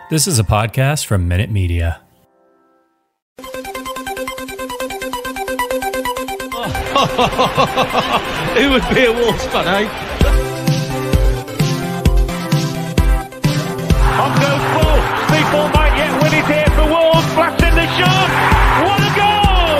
This is a podcast from Minute Media. Who would be a Wolves fan, eh? On goes ball. Speedball might yet win it here for Wolves. Flash in the shot. What a goal!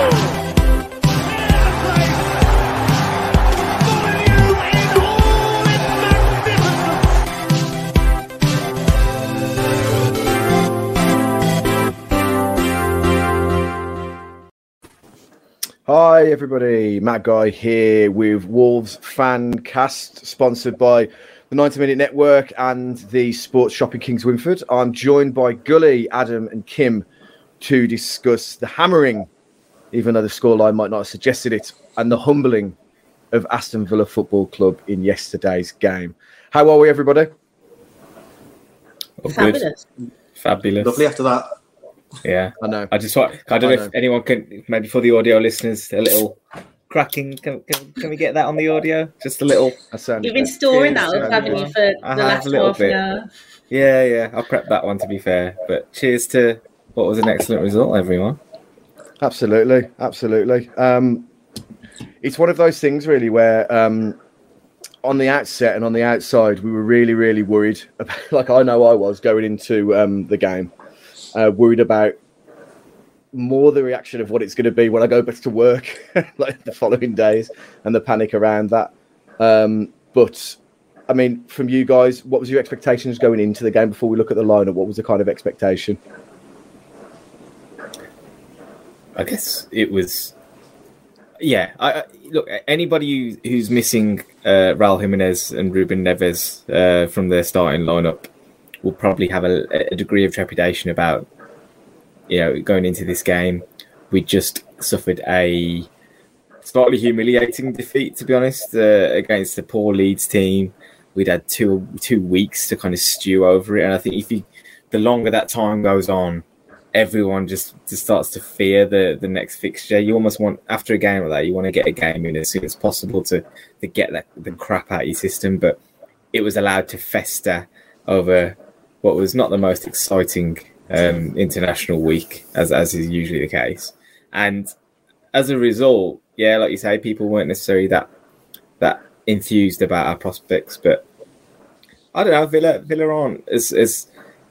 Hi everybody, Matt Guy here with Wolves Fancast, sponsored by the 90 Minute Network and the Sports Shop in Kings Winford. I'm joined by Gully, Adam and Kim to discuss the hammering, even though the scoreline might not have suggested it, and the humbling of Aston Villa Football Club in yesterday's game. How are we, everybody? Oh, fabulous. Fabulous. Lovely after that. Yeah, I know. I don't know if anyone can, maybe for the audio listeners, a little cracking. Can we get that on the audio? Just a little. You've been storing that up, haven't you, for the last half an hour? Yeah. I'll prep that one, to be fair. But cheers to what was an excellent result, everyone. Absolutely. It's one of those things, really, where on the outset and on the outside, we were really, really worried about, like I know I was going into the game. Worried about more the reaction of what it's going to be when I go back to work like the following days and the panic around that. But I mean, from you guys, what was your expectations going into the game before we look at the lineup? What was the kind of expectation? I guess it was, yeah. Look, anybody who's missing Raul Jimenez and Ruben Neves from their starting lineup will probably have a degree of trepidation about, going into this game. We just suffered a slightly humiliating defeat, to be honest, against a poor Leeds team. We'd had two weeks to kind of stew over it, and I think the longer that time goes on, everyone just starts to fear the next fixture. You almost want, after a game like that, you want to get a game in as soon as possible to get the crap out of your system, but it was allowed to fester over what was not the most exciting international week, as is usually the case. And as a result, yeah, like you say, people weren't necessarily that enthused about our prospects. But I don't know, Villa aren't as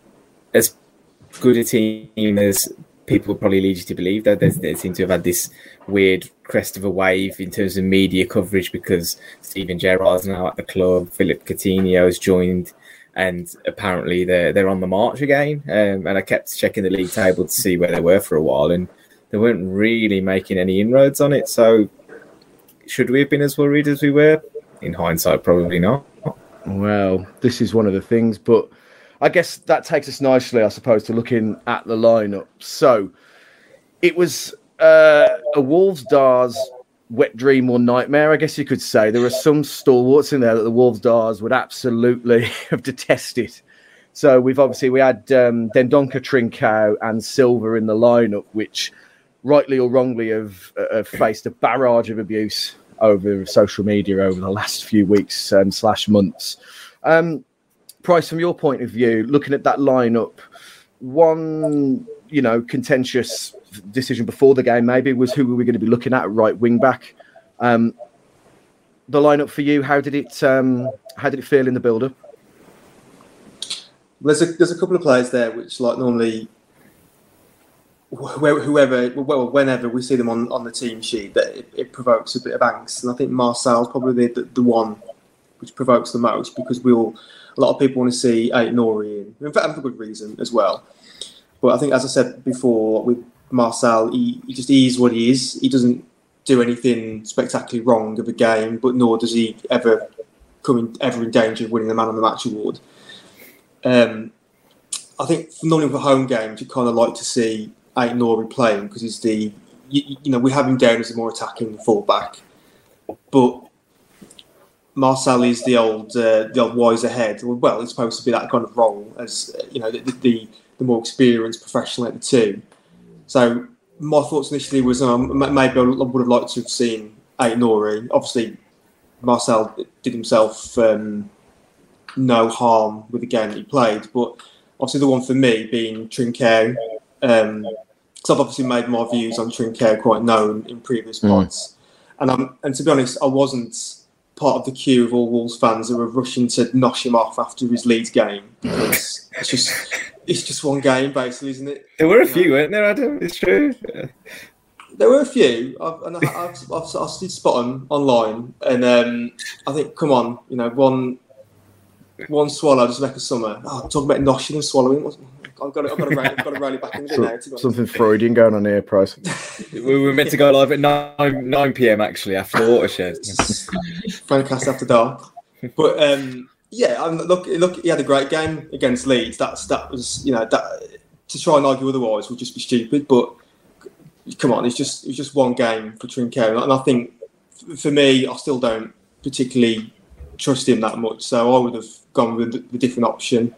good a team as people probably lead you to believe. They seem to have had this weird crest of a wave in terms of media coverage because Steven Gerrard's now at the club, Philip Coutinho has joined, and apparently they're on the march again. And I kept checking the league table to see where they were for a while, and they weren't really making any inroads on it. So should we have been as worried as we were? In hindsight, probably not. Well, this is one of the things, but I guess that takes us nicely, I suppose, to looking at the lineup. So it was a Wolves Dars wet dream or nightmare, I guess you could say. There were some stalwarts in there that the Wolves Dars would absolutely have detested. So we had Dendoncker, Trincao and Silva in the lineup, which rightly or wrongly have faced a barrage of abuse over social media over the last few weeks / months. Price, from your point of view, looking at that lineup, one contentious decision before the game maybe was who were we going to be looking at right wing back. The lineup for you, how did it feel in the build-up? There's a couple of players there which, like, normally whenever we see them on the team sheet, that it provokes a bit of angst, and I think Marcel's probably the one which provokes the most, because a lot of people want to see Ait-Nouri in fact, for good reason as well. But I think, as I said before, with Marcel, he is what he is. He doesn't do anything spectacularly wrong of a game, but nor does he ever in danger of winning the Man of the Match award. I think normally for home games, you kind of like to see Ait-Nouri playing because he's we have him down as a more attacking fullback, but Marcel is the old wiser head. Well, he's supposed to be that kind of role as the more experienced professional at the two. So my thoughts initially was maybe I would have liked to have seen Ait-Nouri. Obviously, Marcel did himself no harm with the game that he played, but obviously the one for me being Trincao. Because I've obviously made my views on Trincao quite known in previous pods. And to be honest, I wasn't part of the queue of all Wolves fans who were rushing to nosh him off after his Leeds game, because it's just one game, basically, isn't it? There were a few, weren't there, Adam? It's true. There were a few, I've did spot them online, and I think, come on, one swallow doesn't make a summer. Oh, talking about noshing and swallowing. I've got to roll it back in the bit now. Something Freudian going on here, Price. We were meant to go live at 9 p.m. actually after the Watershed. Francast after dark. But look, he had a great game against Leeds. That was that to try and argue otherwise would just be stupid. But come on, it was just one game for Trincao, and I think for me, I still don't particularly trust him that much. So I would have gone with the different option.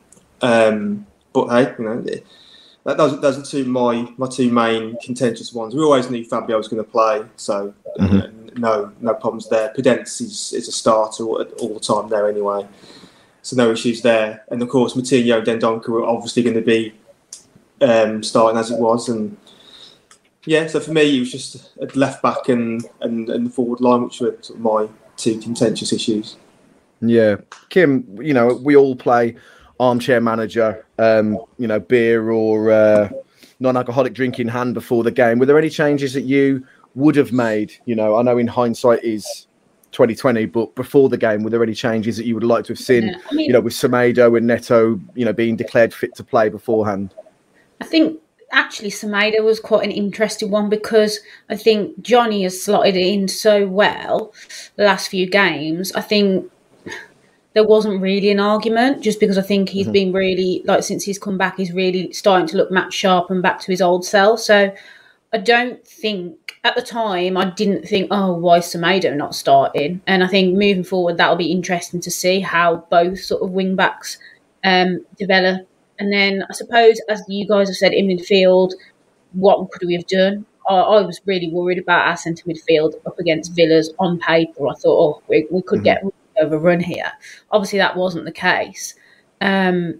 But hey, those are my two main contentious ones. We always knew Fabio was going to play, so no problems there. Podence is a starter all the time there anyway, so no issues there. And of course, Moutinho and Dendoncker were obviously going to be starting as it was, and so for me, it was just a left back and the forward line, which were sort of my two contentious issues. Yeah, Kim, we all play armchair manager, beer or non-alcoholic drink in hand before the game. Were there any changes that you would have made? I know in hindsight is 2020, but before the game, were there any changes that you would like to have seen? With Semedo and Neto, being declared fit to play beforehand. I think actually Semedo was quite an interesting one, because I think Johnny has slotted it in so well the last few games. I think there wasn't really an argument, just because I think he's been really, since he's come back, he's really starting to look match sharp and back to his old self. So I don't think, at the time, I didn't think, why is Semedo not starting? And I think moving forward, that'll be interesting to see how both sort of wing backs develop. And then I suppose, as you guys have said, in midfield, what could we have done? I was really worried about our centre midfield up against Villa's on paper. I thought, we could get overrun here. Obviously, that wasn't the case. I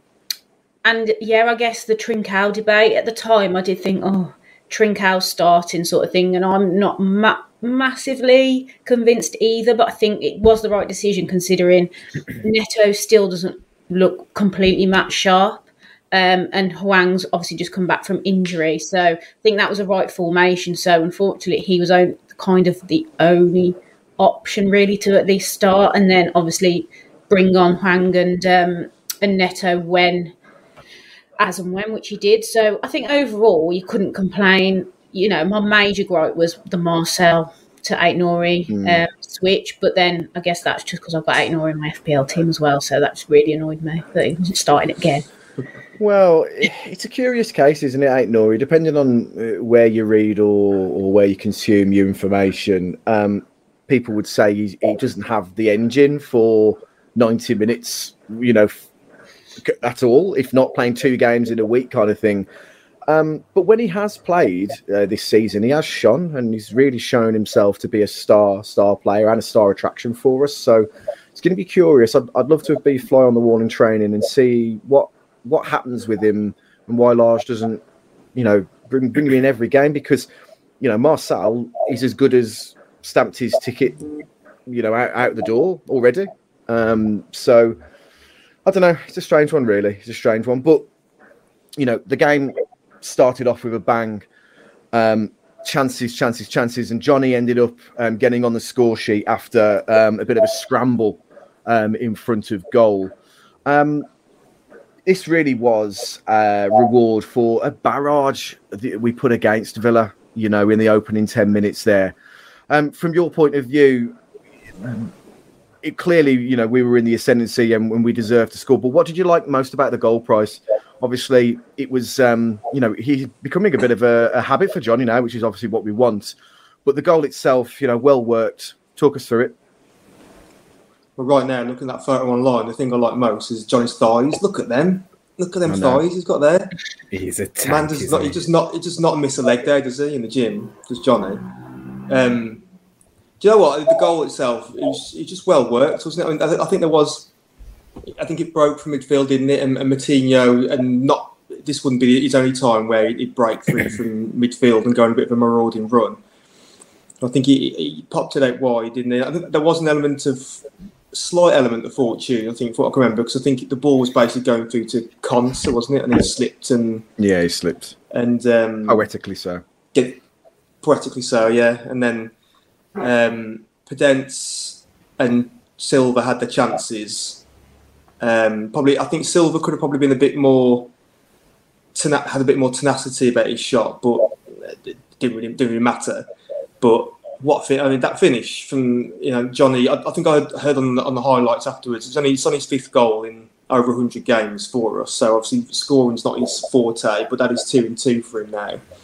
guess the Trincao debate at the time, I did think, Trincao starting sort of thing, and I'm not massively convinced either, but I think it was the right decision, considering Neto still doesn't look completely match sharp. And Hwang's obviously just come back from injury. So I think that was a right formation. So unfortunately, he was kind of the only option really to at least start, and then obviously bring on Hwang and Neto as and when, which he did. So I think overall you couldn't complain. My major gripe was the Marcel to Aït-Nouri switch, but then I guess that's just because I've got Aït-Nouri in my FPL team as well, so that just really annoyed me that he wasn't starting again. Well, it's a curious case, isn't it, Aït-Nouri? Depending on where you read or where you consume your information, people would say he doesn't have the engine for 90 minutes, at all, if not playing 2 games in a week kind of thing. But when he has played this season, he has shone, and he's really shown himself to be a star player and a star attraction for us. So it's going to be curious. I'd love to be fly on the wall in training and see what happens with him and why Lars doesn't, bring him in every game, because, Marcel is as good as stamped his ticket, out the door already. So I don't know. It's a strange one, really. It's a strange one. But, the game started off with a bang. Chances. And Johnny ended up getting on the score sheet after a bit of a scramble in front of goal. This really was a reward for a barrage that we put against Villa, in the opening 10 minutes there. From your point of view, it clearly, we were in the ascendancy and when we deserved to score. But what did you like most about the goal, Price? Obviously, it was, he's becoming a bit of a habit for Johnny now, which is obviously what we want. But the goal itself, well worked. Talk us through it. Well, right now, looking at that photo online, the thing I like most is Johnny's thighs. Look at them. Look at them thighs he's got there. He's a tank, man does not. He just not miss a leg there, does he? In the gym, does Johnny? Do you know what? The goal itself is just well worked, wasn't it? I think there was I think it broke from midfield, didn't it? And Moutinho, and this wouldn't be his only time where he'd break through from midfield and go on a bit of a marauding run. I think he popped it out wide, didn't he? I think there was slight element of fortune, I think, from what I can remember, because I think the ball was basically going through to Konsa, wasn't it? And he slipped. He slipped. And poetically so. Poetically so, yeah. And then Podence and Silva had the chances. Probably, I think Silva could have probably been a bit more had a bit more tenacity about his shot, but it didn't really matter. But that finish from Johnny, I think I heard on the highlights afterwards. It's on his fifth goal in over 100 games for us. So obviously scoring's not his forte, but that is 2-2 for him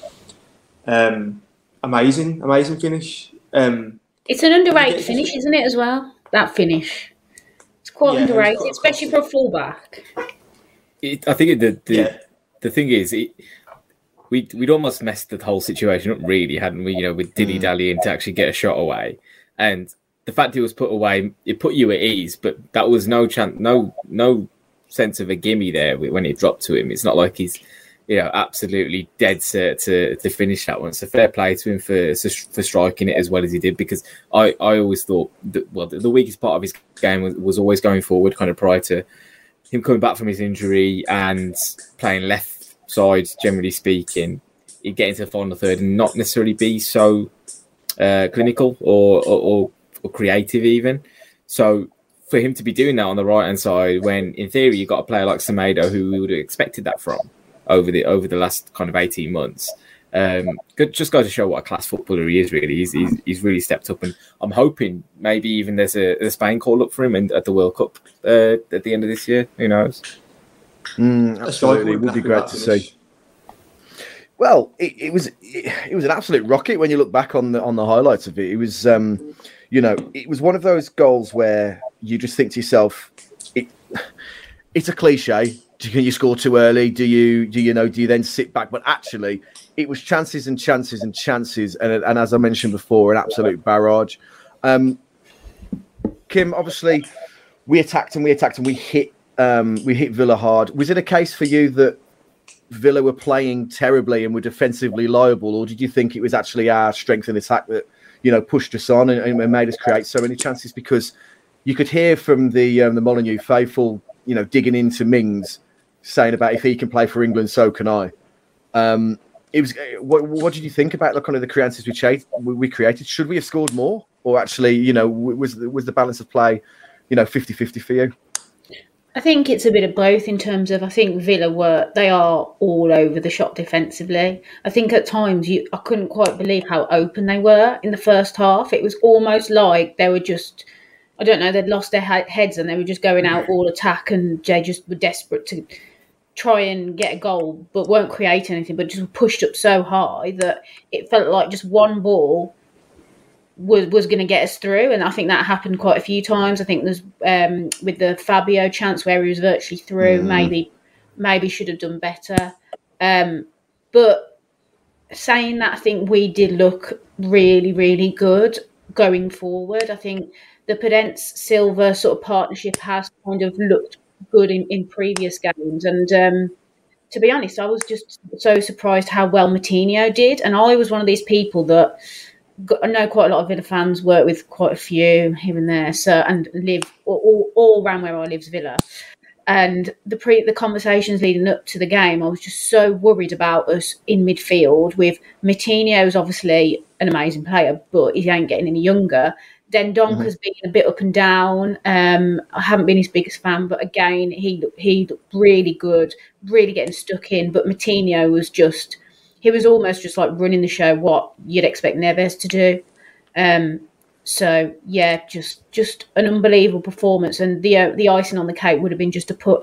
now. Amazing finish. It's an underrated finish, isn't it? As well, that finish. It's quite underrated, especially for a fullback. I think the thing is, we'd almost messed the whole situation up, really, hadn't we? With dilly-dallying to actually get a shot away. And the fact it was put away, it put you at ease, but that was no chance, no sense of a gimme there when it dropped to him. It's not like he's, absolutely dead set to finish that one. So fair play to him for striking it as well as he did, because I always thought that, the weakest part of his game was always going forward, kind of prior to him coming back from his injury and playing left side, generally speaking. He'd get into the final third and not necessarily be so clinical or creative even. So for him to be doing that on the right-hand side, when in theory you've got a player like Semedo, who we would have expected that from over the last kind of 18 months, just goes to show what a class footballer he is, really. He's really stepped up, and I'm hoping maybe even there's a Spain call up for him at the World Cup at the end of this year. Who knows? Absolutely, it would be great to see. Well, it was an absolute rocket when you look back on the highlights of it. It was it was one of those goals where you just think to yourself, it's a cliche. Can you score too early? Do you then sit back? But actually, it was chances and chances and chances, and as I mentioned before, an absolute barrage. Kim, obviously, we attacked and we hit Villa hard. Was it a case for you that Villa were playing terribly and were defensively liable, or did you think it was actually our strength in attack that pushed us on and made us create so many chances? Because you could hear from the Molineux faithful, digging into Mings, saying about if he can play for England, so can I. It was. What did you think about the chances we created? Should we have scored more, or actually, was the balance of play, 50-50 for you? I think it's a bit of both in terms of, I think Villa they are all over the shop defensively. I think at times I couldn't quite believe how open they were in the first half. It was almost like they were just, I don't know, they'd lost their heads and they were just going out all attack, and they just were desperate to try and get a goal, but weren't creating anything, but just pushed up so high that it felt like just one ball was going to get us through. And I think that happened quite a few times. I think there's with the Fabio chance where he was virtually through, maybe should have done better. But saying that, I think we did look really, really good going forward. I think the Podence Silva sort of partnership has kind of looked good in previous games. And to be honest, I was just so surprised how well Moutinho did. And I was one of these people that I know quite a lot of Villa fans, work with quite a few here and there, and live all around where I live's Villa. And the conversations leading up to the game, I was just so worried about us in midfield. With Moutinho's obviously an amazing player, but he ain't getting any younger. Dendonker's been a bit up and down. I haven't been his biggest fan, but again, he looked really good, really getting stuck in. But Moutinho was just, he was almost just like running the show, what you'd expect Neves to do. So yeah, just an unbelievable performance. And the icing on the cake would have been just to put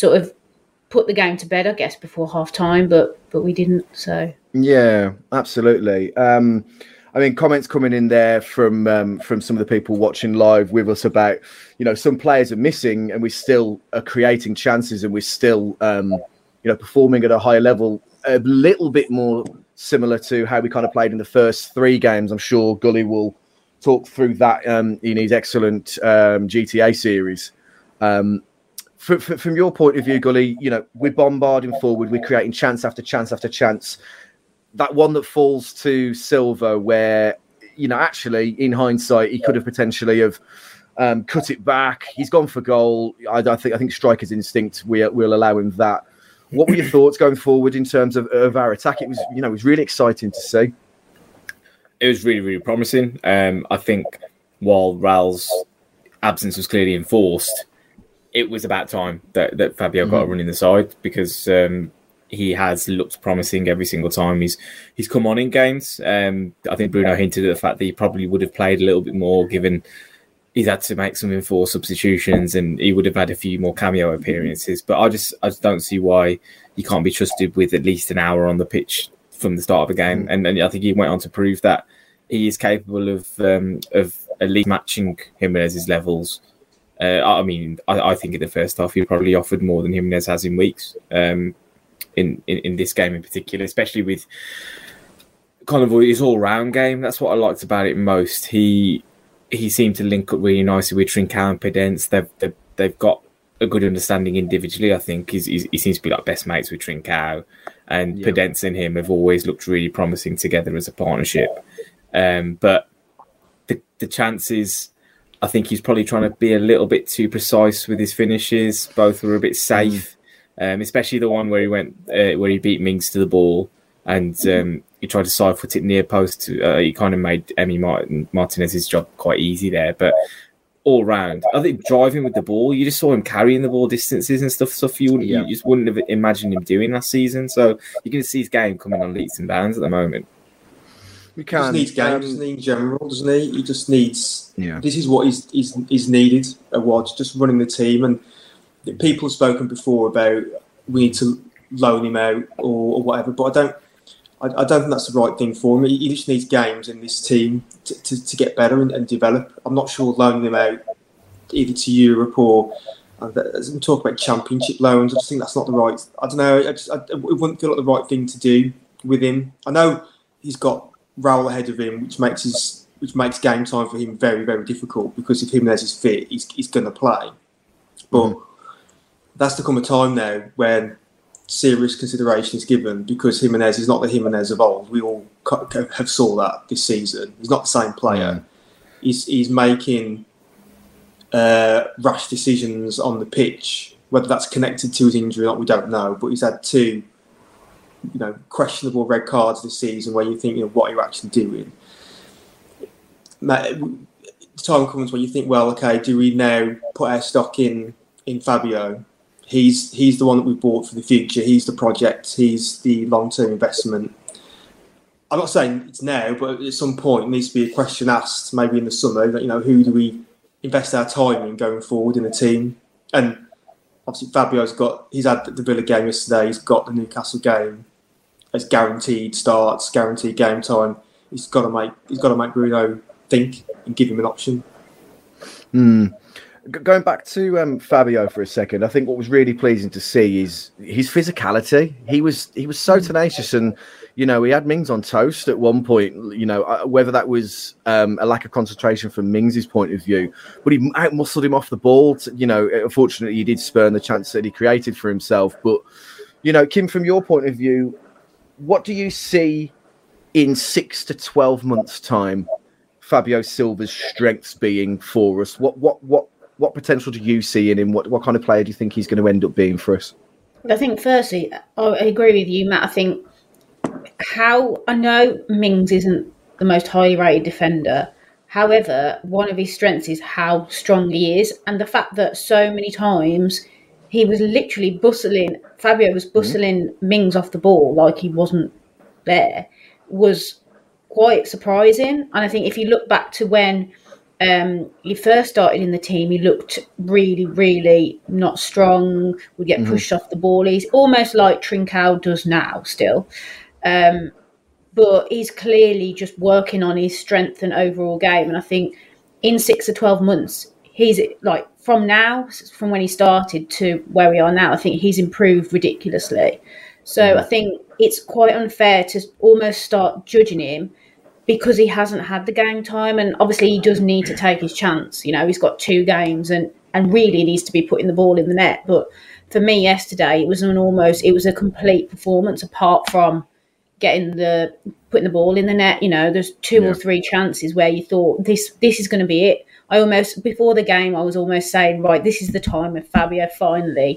the game to bed, I guess, before half time, but we didn't. So yeah, absolutely. I mean, comments coming in there from some of the people watching live with us about, some players are missing and we still are creating chances and we're still, performing at a higher level, a little bit more similar to how we kind of played in the first three games. I'm sure Gully will talk through that in his excellent GTA series. From your point of view, Gully, you know, we're bombarding forward, we're creating chance after chance after chance. That one that falls to Silva, where, you know, actually in hindsight, he could have potentially have cut it back. He's gone for goal. I think striker's instinct. We'll allow him that. What were your thoughts going forward in terms of our attack? It was really exciting to see. It was really, really promising. I think while Raul's absence was clearly enforced, it was about time that Fabio got a run in the side, because he has looked promising every single time he's come on in games. I think Bruno hinted at the fact that he probably would have played a little bit more, given he's had to make some enforced substitutions and he would have had a few more cameo appearances. But I just don't see why he can't be trusted with at least an hour on the pitch from the start of a game. And I think he went on to prove that he is capable of at least matching Jimenez's levels. I think in the first half he probably offered more than Jimenez has in weeks. In this game in particular, especially with kind of his all-round game. That's what I liked about it most. He seemed to link up really nicely with Trincao and Pedence. They've got a good understanding individually. I think he seems to be like best mates with Trincao, and Pedence and him have always looked really promising together as a partnership. But the chances, I think he's probably trying to be a little bit too precise with his finishes. Both were a bit safe, especially the one where he beat Mings to the ball and he tried to side foot it near post. He kind of made Emi Martinez's job quite easy there. But all round, I think driving with the ball, you just saw him carrying the ball distances and stuff you just wouldn't have imagined him doing last season. So you can see his game coming on leaps and bounds at the moment. He just needs games, doesn't he, in general, doesn't he? He just needs... Yeah. This is what is needed, just running the team. And people have spoken before about we need to loan him out or whatever, but I don't think that's the right thing for him. He just needs games in this team to get better and develop. I'm not sure loaning him out either to Europe or... as we talk about championship loans, I just think that's not the right... I don't know, it wouldn't feel like the right thing to do with him. I know he's got Raul ahead of him, which makes game time for him very, very difficult, because if Jimenez is fit, he's going to play. But that's to come a time now when serious consideration is given, because Jimenez is not the Jimenez of old. We all have saw that this season. He's not the same player. He's making rash decisions on the pitch. Whether that's connected to his injury or not, we don't know. But he's had two questionable red cards this season where you think, what are you actually doing? The time comes when you think, well, okay, do we now put our stock in Fabio? He's the one that we bought for the future. He's the project. He's the long-term investment. I'm not saying it's now, but at some point, it needs to be a question asked, maybe in the summer, that, who do we invest our time in going forward in the team? And obviously, he's had the Villa game yesterday. He's got the Newcastle game as guaranteed starts, guaranteed game time. He's got to make Bruno think and give him an option. Going back to Fabio for a second, I think what was really pleasing to see is his physicality. He was so tenacious, and he had Mings on toast at one point. Whether that was a lack of concentration from Mings' point of view, but he out-muscled him off the ball. Unfortunately, he did spurn the chance that he created for himself. But Kim, from your point of view, what do you see in 6 to 12 months' time Fabio Silva's strengths being for us? What potential do you see in him? What kind of player do you think he's going to end up being for us? I think, firstly, I agree with you, Matt. I think I know Mings isn't the most highly rated defender. However, one of his strengths is how strong he is, and the fact that so many times he was literally Fabio was bustling Mings off the ball like he wasn't there, was quite surprising. And I think if you look back to when he first started in the team, he looked really, really not strong, would get pushed off the ball. He's almost like Trincao does now still. But he's clearly just working on his strength and overall game. And I think in 6 to 12 months, he's like from when he started to where we are now, I think he's improved ridiculously. So I think it's quite unfair to almost start judging him because he hasn't had the game time. And obviously he does need to take his chance. He's got 2 games and and really needs to be putting the ball in the net. But for me yesterday, it was a complete performance apart from putting the ball in the net. There's two or three chances where you thought this is going to be it. Before the game, I was almost saying, right, this is the time when Fabio finally,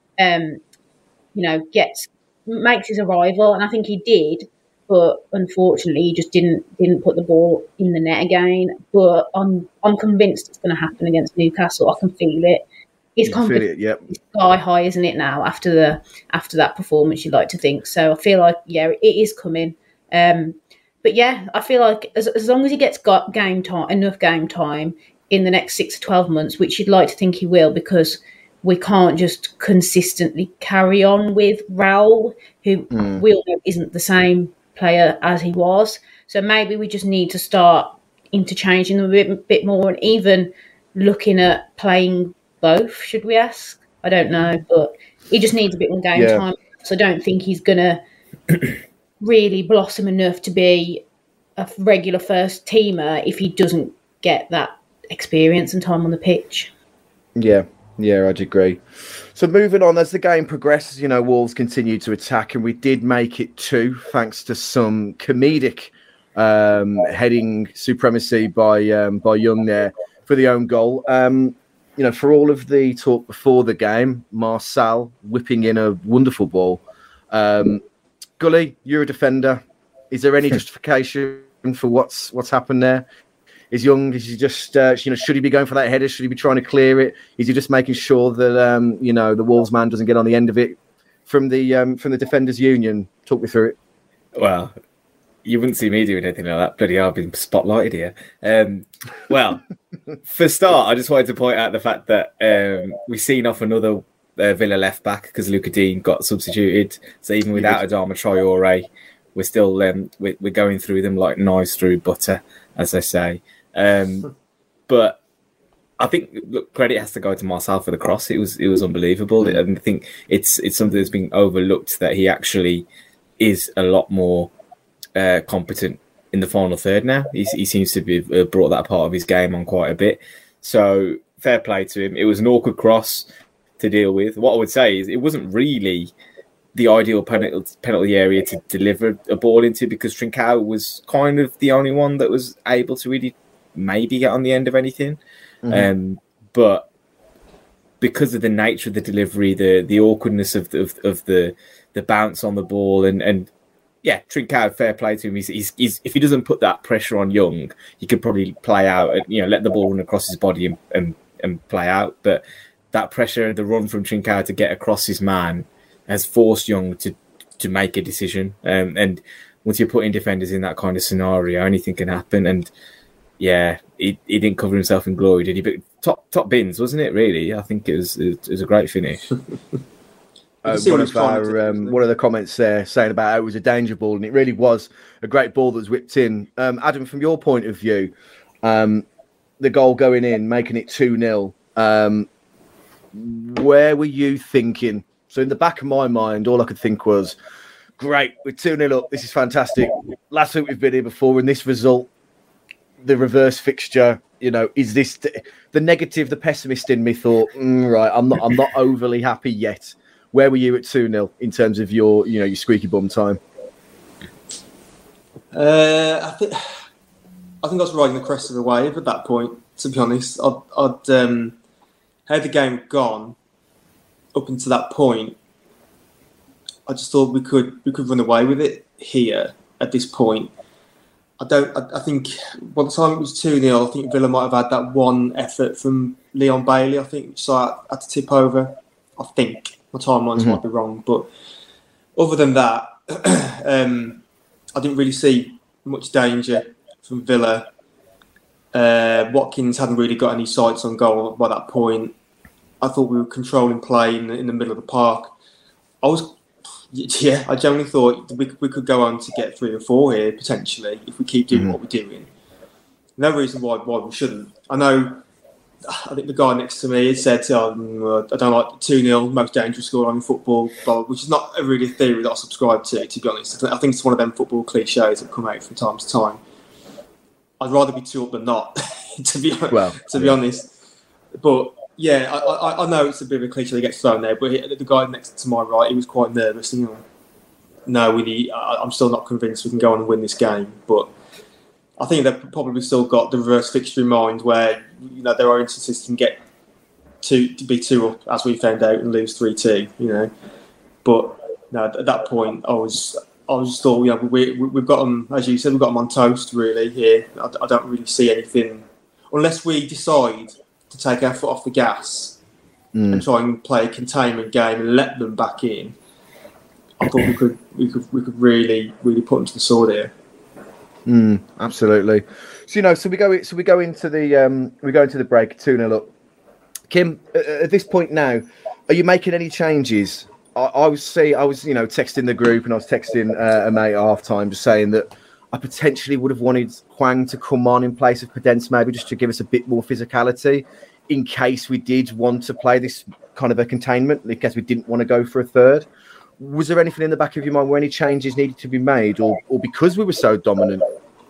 makes his arrival, and I think he did. But unfortunately, he just didn't put the ball in the net again. But I'm convinced it's going to happen against Newcastle. I can feel it. His confidence is sky high, isn't it? Now after that performance, you'd like to think. So I feel like it is coming. But yeah, I feel like as long as he gets enough game time in the next 6 to 12 months, which you'd like to think he will, because we can't just consistently carry on with Raul, who we all know isn't the same player as he was. So maybe we just need to start interchanging them a bit more, and even looking at playing both, should we ask? I don't know, but he just needs a bit more game time. So I don't think he's going to really blossom enough to be a regular first teamer if he doesn't get that experience and time on the pitch. Yeah, I'd agree. So moving on, as the game progresses, Wolves continue to attack, and we did make it 2 thanks to some comedic heading supremacy by Young there for the own goal. For all of the talk before the game, Marçal whipping in a wonderful ball. Gully, you're a defender. Is there any justification for what's happened there? Is he just, should he be going for that header? Should he be trying to clear it? Is he just making sure that, the Wolves man doesn't get on the end of it from the defenders union? Talk me through it. Well, you wouldn't see me doing anything like that. Bloody hell, I've been spotlighted here. Well, for start, I just wanted to point out the fact that we've seen off another Villa left back because Luca Dean got substituted. So even without Adama Traore, we're still we're going through them like knives through butter, as they say. But I think credit has to go to Marçal for the cross. It was unbelievable, and I think it's something that's been overlooked that he actually is a lot more competent in the final third now. He seems to be brought that part of his game on quite a bit. So fair play to him. It was an awkward cross to deal with. What I would say is it wasn't really the ideal penalty area to deliver a ball into, because Trincao was kind of the only one that was able to really maybe get on the end of anything. But because of the nature of the delivery, the awkwardness of the bounce on the ball, and Trincao, fair play to him. He's if he doesn't put that pressure on Young, he could probably play out, let the ball run across his body and play out. But that pressure, the run from Trincao to get across his man, has forced Young to make a decision. And once you're putting defenders in that kind of scenario, anything can happen. And he didn't cover himself in glory, did he? But top bins, wasn't it? Really, I think it was a great finish. One of the comments there saying about how it was a danger ball, and it really was a great ball that was whipped in. Adam, from your point of view, the goal going in, making it 2-0, where were you thinking? So in the back of my mind, all I could think was, great, we're 2-0 up, this is fantastic. Last week we've been here before, and this result, the reverse fixture, is this the negative, the pessimist in me thought, right, I'm not overly happy yet. Where were you at 2-0 in terms of your squeaky bum time? I think I was riding the crest of the wave at that point. To be honest, I'd had the game gone up until that point. I just thought we could run away with it here at this point. I think by the time it was 2-0, I think Villa might have had that one effort from Leon Bailey, I think, which I had to tip over. I think. My timelines might be wrong, but other than that, I didn't really see much danger from Villa. Watkins hadn't really got any sights on goal by that point. I thought we were controlling play in the middle of the park. I generally thought we could go on to get 3 or 4 here potentially if we keep doing what we're doing. No reason why we shouldn't. I think the guy next to me said, I don't like 2-0, most dangerous score in football, which is not a really theory that I subscribe to be honest. I think it's one of them football cliches that come out from time to time. I'd rather be 2 up than not, to be honest. But Yeah, I know it's a bit of a cliche that gets thrown there, but the guy next to my right, he was quite nervous. And, no, I'm still not convinced we can go on and win this game. But I think they've probably still got the reverse fixture in mind, where their own instances can get to be 2 up, as we found out, and lose 3-2. But no, at that point, I was just thought, we've got them, as you said, we've got them on toast really here. I don't really see anything unless we decide to take our foot off the gas and try and play a containment game and let them back in. I thought we could really put them to the sword here. Absolutely. So we go into the break 2-0 up. Kim, at this point now, are you making any changes? I was texting the group, and I was texting a mate at half time, just saying that I potentially would have wanted Hwang to come on in place of Podence, maybe just to give us a bit more physicality in case we did want to play this kind of a containment, in case we didn't want to go for a third. Was there anything in the back of your mind where any changes needed to be made, or because we were so dominant,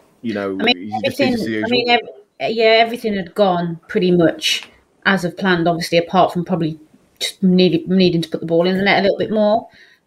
everything had gone pretty much as of planned, obviously, apart from probably just needing to put the ball in the net a little bit more.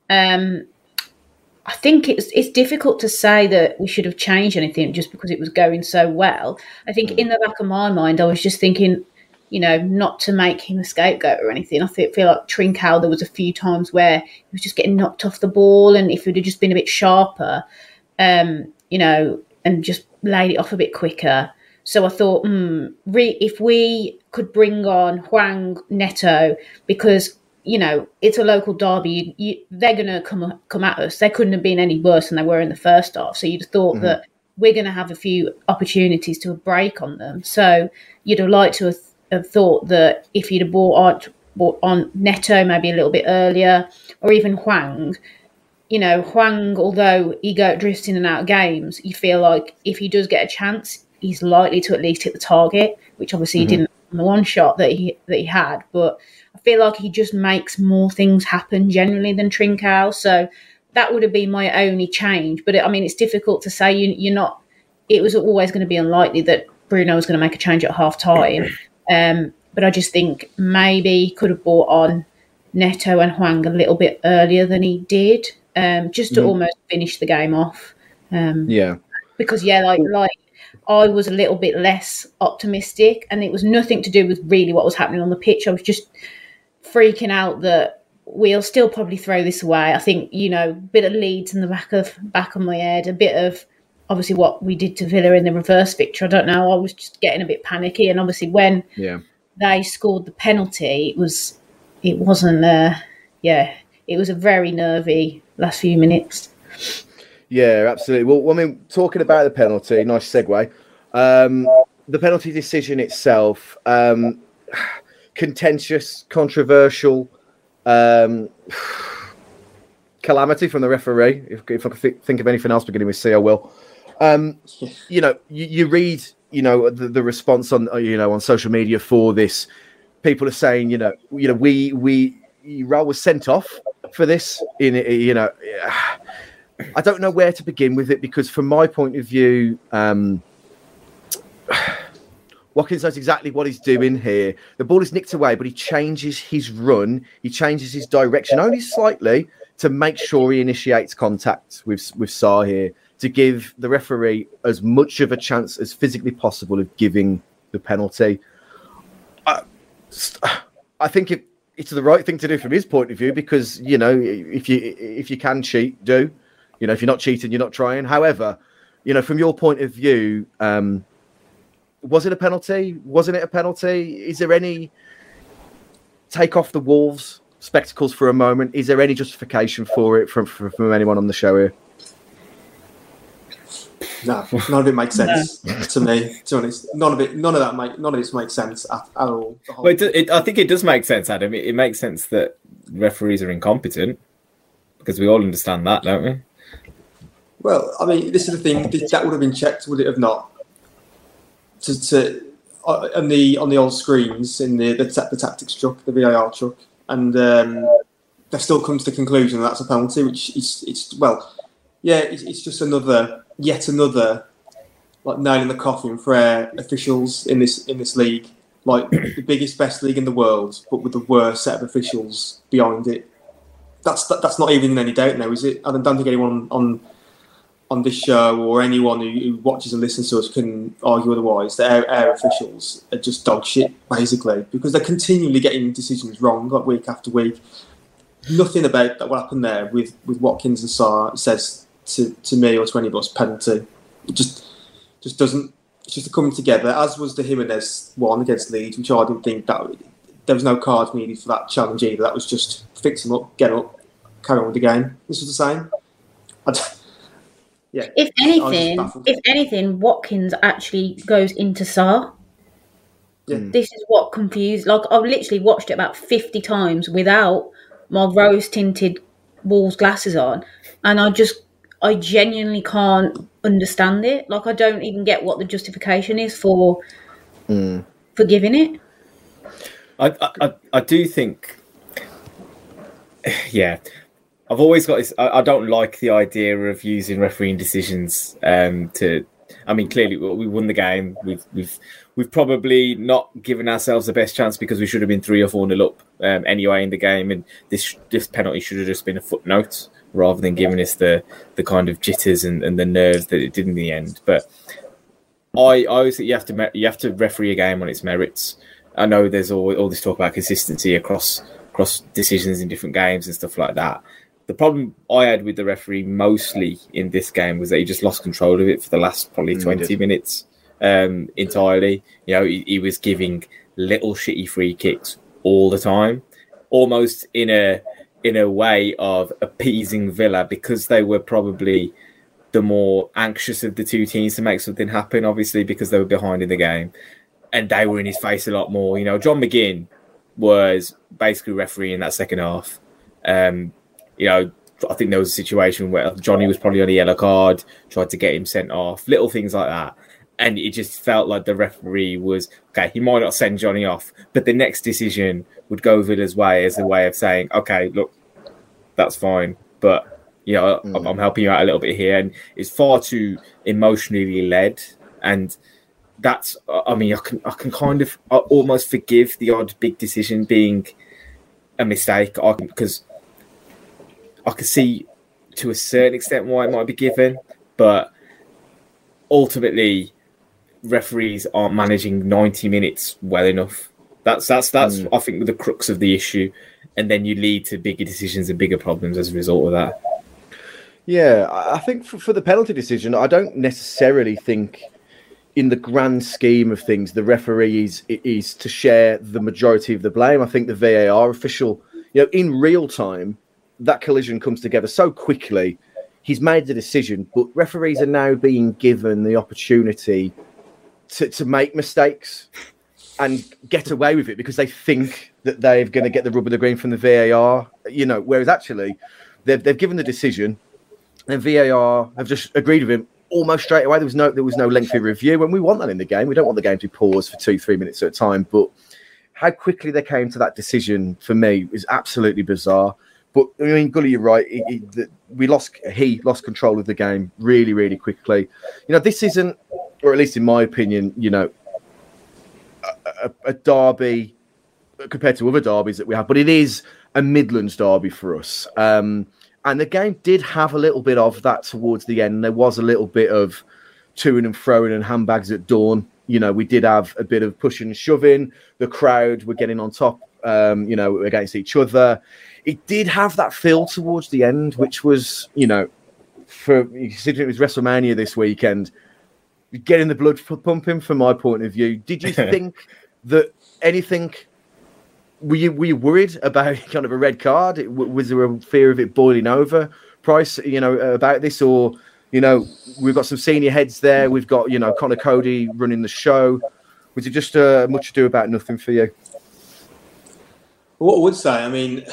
I think it's difficult to say that we should have changed anything just because it was going so well. I think in the back of my mind, I was just thinking, not to make him a scapegoat or anything. I feel like Trincao, there was a few times where he was just getting knocked off the ball, and if we'd have just been a bit sharper, and just laid it off a bit quicker. So I thought, if we could bring on Hwang, Neto, because it's a local derby, they're going to come at us. They couldn't have been any worse than they were in the first half. So you'd have thought that we're going to have a few opportunities to break on them. So you'd have liked to have thought that if you'd have brought on Neto maybe a little bit earlier, or even Hwang. Hwang, although he drifts in and out of games, you feel like if he does get a chance, he's likely to at least hit the target, which obviously he didn't on the one shot that he had. But I feel like he just makes more things happen generally than Trincao. So that would have been my only change. But it's difficult to say. You're not. It was always going to be unlikely that Bruno was going to make a change at half time. But I just think maybe he could have brought on Neto and Hwang a little bit earlier than he did, just to almost finish the game off. Because like I was a little bit less optimistic, and it was nothing to do with really what was happening on the pitch. I was just freaking out that we'll still probably throw this away. I think, a bit of Leeds in the back of my head, a bit of obviously what we did to Villa in the reverse fixture. I don't know. I was just getting a bit panicky, and obviously when they scored the penalty, it was a very nervy last few minutes. Yeah, absolutely. Well, talking about the penalty, nice segue. The penalty decision itself, contentious, controversial, calamity from the referee. If I could think of anything else beginning with C, I will. You read, the response on social media for this. People are saying, Raul was sent off for this. I don't know where to begin with it, because from my point of view, Watkins knows exactly what he's doing here. The ball is nicked away, but he changes his run. He changes his direction only slightly to make sure he initiates contact with Sarr here, to give the referee as much of a chance as physically possible of giving the penalty. I think it's the right thing to do from his point of view, because, if you can cheat, do. If you're not cheating, you're not trying. However, from your point of view, was it a penalty? Wasn't it a penalty? Is there any take off the Wolves spectacles for a moment? Is there any justification for it from anyone on the show here? No, none of it makes sense to me. To be honest, none of this makes sense at all. I think it does make sense, Adam. It makes sense that referees are incompetent, because we all understand that, don't we? Well, this is the thing. That would have been checked, would it have not? On the old screens in the tactics truck, the VAR truck, and they've still come to the conclusion that that's a penalty, which it's just yet another like nail in the coffin for our officials in this league. like the biggest, best league in the world, but with the worst set of officials behind it. That's not even in any doubt now, is it? I don't think anyone on this show or anyone who watches and listens to us can argue otherwise. That our officials are just dog shit, basically, because they're continually getting decisions wrong, like week after week. Nothing about that what happened there with Watkins and Sarr says to me or to any of us penalty. It just doesn't. It's just a coming together, as was the Jimenez one against Leeds, which I didn't think that there was no cards needed for that challenge either. That was just fix him up, get up, carry on with the game. This was the same. Yeah. If anything, Watkins actually goes into Sarr. Yeah. This is what confused. Like, I've literally watched it about 50 times without my rose-tinted Wolves glasses on, and I genuinely can't understand it. Like, I don't even get what the justification is for giving it. I do think, yeah. I've always got this. I don't like the idea of using refereeing decisions to. I mean, clearly we won the game. We've probably not given ourselves the best chance because we should have been 3 or 4-0 up anyway in the game, and this penalty should have just been a footnote rather than giving us the kind of jitters and the nerves that it did in the end. But I always think you have to referee a game on its merits. I know there's all this talk about consistency across decisions in different games and stuff like that. The problem I had with the referee mostly in this game was that he just lost control of it for the last probably 20 minutes entirely. You know, he was giving little shitty free kicks all the time, almost in a way of appeasing Villa because they were probably the more anxious of the two teams to make something happen, obviously, because they were behind in the game. And they were in his face a lot more. You know, John McGinn was basically refereeing that second half. You know, I think there was a situation where Johnny was probably on a yellow card, tried to get him sent off, little things like that. And it just felt like the referee was, okay, he might not send Johnny off, but the next decision would go Villa's way as a way of saying, okay, look, that's fine. But, you know, I'm helping you out a little bit here. And it's far too emotionally led. And that's, I mean, I can kind of almost forgive the odd big decision being a mistake because I can see to a certain extent why it might be given, but ultimately referees aren't managing 90 minutes well enough. That's I think the crux of the issue, and then you lead to bigger decisions and bigger problems as a result of that. Yeah, I think for the penalty decision, I don't necessarily think in the grand scheme of things the referee is to share the majority of the blame. I think the VAR official, you know, in real time, that collision comes together so quickly. He's made the decision, but referees are now being given the opportunity to make mistakes and get away with it because they think that they're going to get the rub of the green from the VAR, you know, whereas actually they've given the decision and VAR have just agreed with him almost straight away. There was no lengthy review, and we want that in the game. We don't want the game to be paused for 2-3 minutes at a time, but how quickly they came to that decision for me is absolutely bizarre. But I mean, Gully, you're right. He lost control of the game really, really quickly. You know, this isn't, or at least in my opinion, you know, a derby compared to other derbies that we have, but it is a Midlands derby for us. And the game did have a little bit of that towards the end. There was a little bit of toing and throwing and handbags at dawn. You know, we did have a bit of pushing and shoving. The crowd were getting on top, you know, against each other. It did have that feel towards the end, which was, you know, considering it was WrestleMania this weekend, getting the blood pumping from my point of view. Did you think that anything, were you worried about kind of a red card? Was there a fear of it boiling over, Price, you know, about this? Or, you know, we've got some senior heads there. We've got, you know, Connor Cody running the show. Was it just much ado about nothing for you? What I would say, I mean,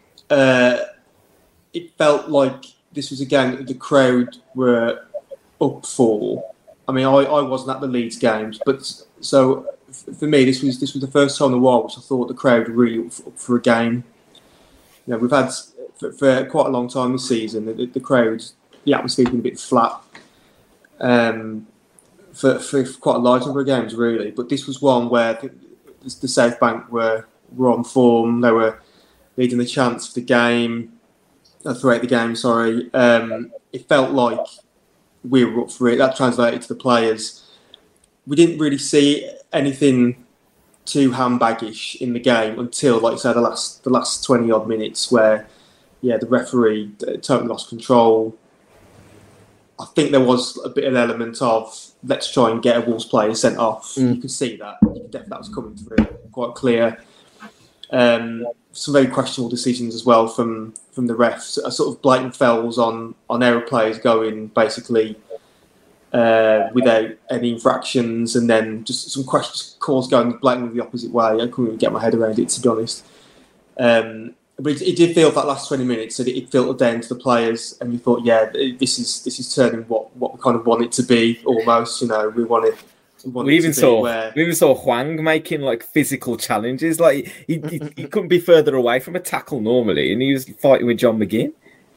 it felt like this was a game that the crowd were up for. I mean, I wasn't at the Leeds games, but so for me, this was the first time in a while which I thought the crowd were really up for a game. You know, we've had for quite a long time this season the crowd, the atmosphere's been a bit flat for quite a large number of games, really. But this was one where the the South Bank were on form. They were leading the chance for the game, throughout the game. Sorry, it felt like we were up for it. That translated to the players. We didn't really see anything too handbaggish in the game until, like you said, the last 20 odd minutes where, the referee totally lost control. I think there was a bit of an element of let's try and get a Wolves player sent off. You could see that. That was coming through quite clear. Some very questionable decisions as well from the refs. A sort of blatant fouls on error players going basically without any infractions, and then just some calls going blatantly the opposite way. I couldn't even get my head around it, to be honest. But it did feel that last 20 minutes that it filtered down to the players, and you thought, this is turning what we kind of want it to be almost. We even saw Hwang making like physical challenges. Like he couldn't be further away from a tackle normally, and he was fighting with John McGinn.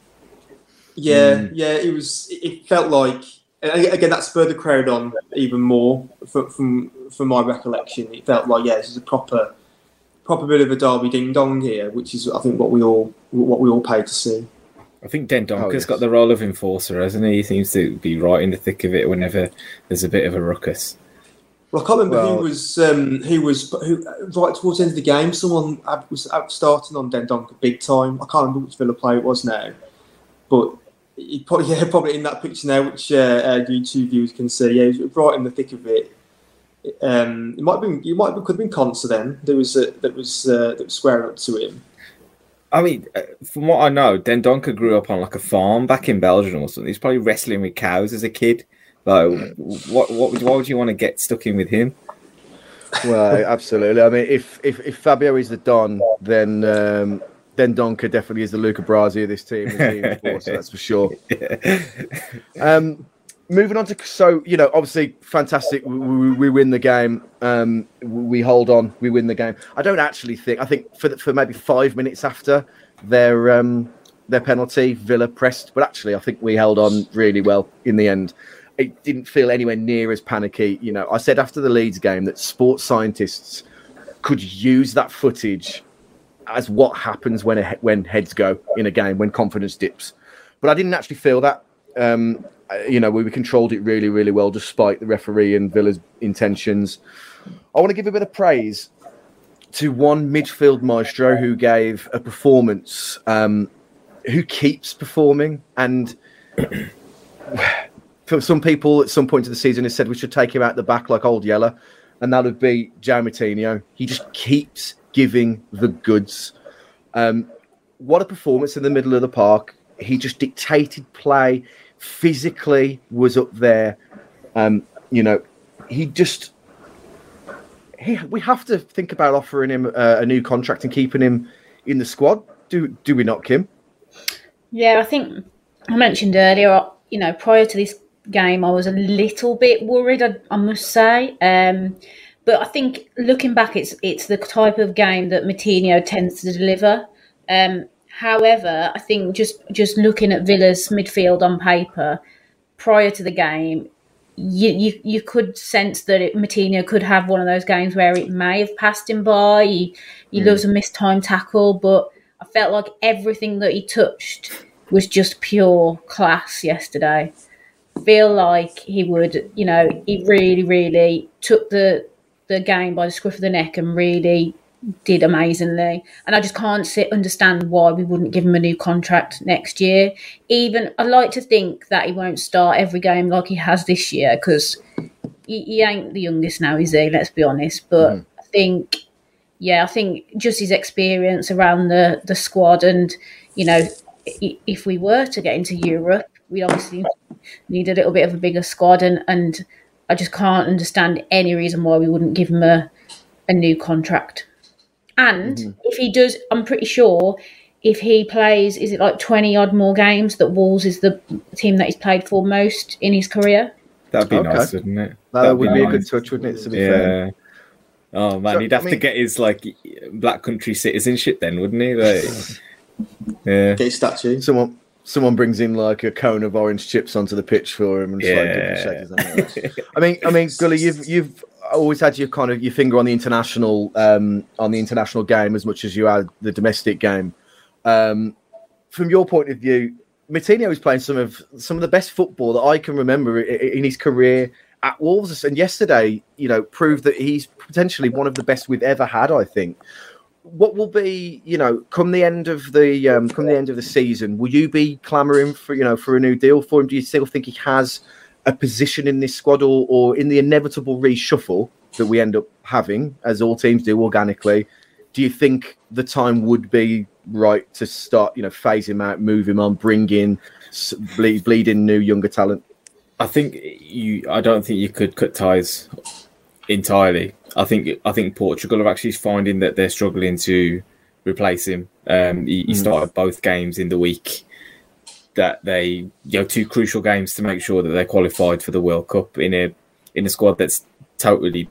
It felt like, again, that spurred the crowd on even more. From my recollection, it felt like this is a proper bit of a derby ding dong here, which is I think what we all paid to see. I think Dendonker's got the role of enforcer, hasn't he? He seems to be right in the thick of it whenever there's a bit of a ruckus. Well, I can't remember who was right towards the end of the game. Someone was out starting on Dendonker big time. I can't remember which Villa player it was now, but he probably in that picture now, which YouTube viewers can see. Yeah, he was right in the thick of it. It could have been Conser then. That was squaring up to him. I mean, from what I know, Dendonker grew up on like a farm back in Belgium or something. He's probably wrestling with cows as a kid. Like, why would you want to get stuck in with him? Well, absolutely. I mean, if Fabio is the Don, then Dendonker definitely is the Luca Brasi of this team. So that's for sure. Moving on to, obviously fantastic. We win the game. We hold on. We win the game. I think for maybe 5 minutes after their penalty, Villa pressed, but actually I think we held on really well in the end. It didn't feel anywhere near as panicky. I said after the Leeds game that sports scientists could use that footage as what happens when heads go in a game, when confidence dips. But I didn't actually feel that. We controlled it really, really well, despite the referee and Villa's intentions. I want to give a bit of praise to one midfield maestro who gave a performance, who keeps performing. And for some people at some point of the season have said we should take him out the back like Old Yeller, and that would be João Moutinho. He just keeps giving the goods. What a performance in the middle of the park. He just dictated play. Physically was up there. We have to think about offering him a new contract and keeping him in the squad. Do we not, Kim? Yeah, I think I mentioned earlier, prior to this game, I was a little bit worried, I must say. But I think looking back, it's the type of game that Moutinho tends to deliver. However, I think just looking at Villa's midfield on paper prior to the game, you could sense that Moutinho could have one of those games where it may have passed him by. He loves a missed time tackle, but I felt like everything that he touched was just pure class yesterday. I feel like he would, he really, really took the game by the scruff of the neck and really did amazingly. And I just can't understand why we wouldn't give him a new contract next year. Even I like to think that he won't start every game like he has this year, because he ain't the youngest now, is he? Let's be honest. But I think just his experience around the squad, and if we were to get into Europe, we obviously need a little bit of a bigger squad, and I just can't understand any reason why we wouldn't give him a new contract. And if he does, I'm pretty sure if he plays, is it like 20 odd more games, that Wolves is the team that he's played for most in his career? That'd be nice, wouldn't it? That would be a good touch, wouldn't it? To be fair. Oh man, he'd have to get his Black Country citizenship then, wouldn't he? Get his statue. Someone brings in like a cone of orange chips onto the pitch for him and just give him shakers. I mean, Gully, always had your finger on the international game as much as you had the domestic game. From your point of view, Moutinho is playing some of the best football that I can remember in his career at Wolves, and yesterday, proved that he's potentially one of the best we've ever had. I think. What will be, come the end of the season, will you be clamouring for a new deal for him? Do you still think he has a position in this squad, or in the inevitable reshuffle that we end up having, as all teams do organically? Do you think the time would be right to start, phase him out, move him on, bring in bleeding new younger talent? I don't think you could cut ties entirely. I think Portugal are actually finding that they're struggling to replace him. He started both games in the week that they, two crucial games to make sure that they're qualified for the World Cup in a squad that's totally,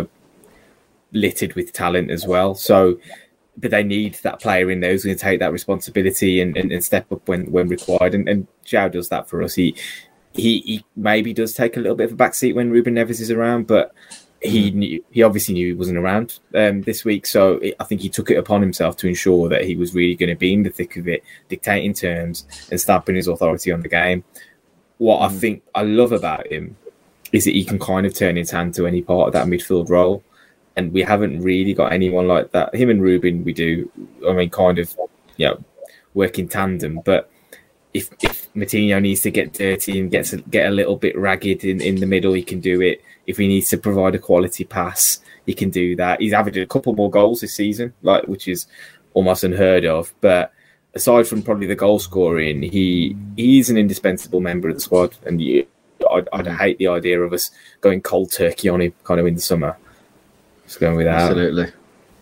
littered with talent as well. So, but they need that player in there who's going to take that responsibility and step up when required. And João does that for us. He maybe does take a little bit of a backseat when Ruben Neves is around, but he obviously knew he wasn't around this week, so I think he took it upon himself to ensure that he was really going to be in the thick of it, dictating terms and stamping his authority on the game. What I think I love about him is that he can kind of turn his hand to any part of that midfield role, and we haven't really got anyone like that. Him and Ruben, we do. I mean, kind of, work in tandem, but if Moutinho needs to get dirty and get a little bit ragged in the middle, he can do it. If he needs to provide a quality pass, he can do that. He's averaged a couple more goals this season, which is almost unheard of. But aside from probably the goal scoring, he's an indispensable member of the squad. And I'd hate the idea of us going cold turkey on him kind of in the summer. Just going without. Absolutely.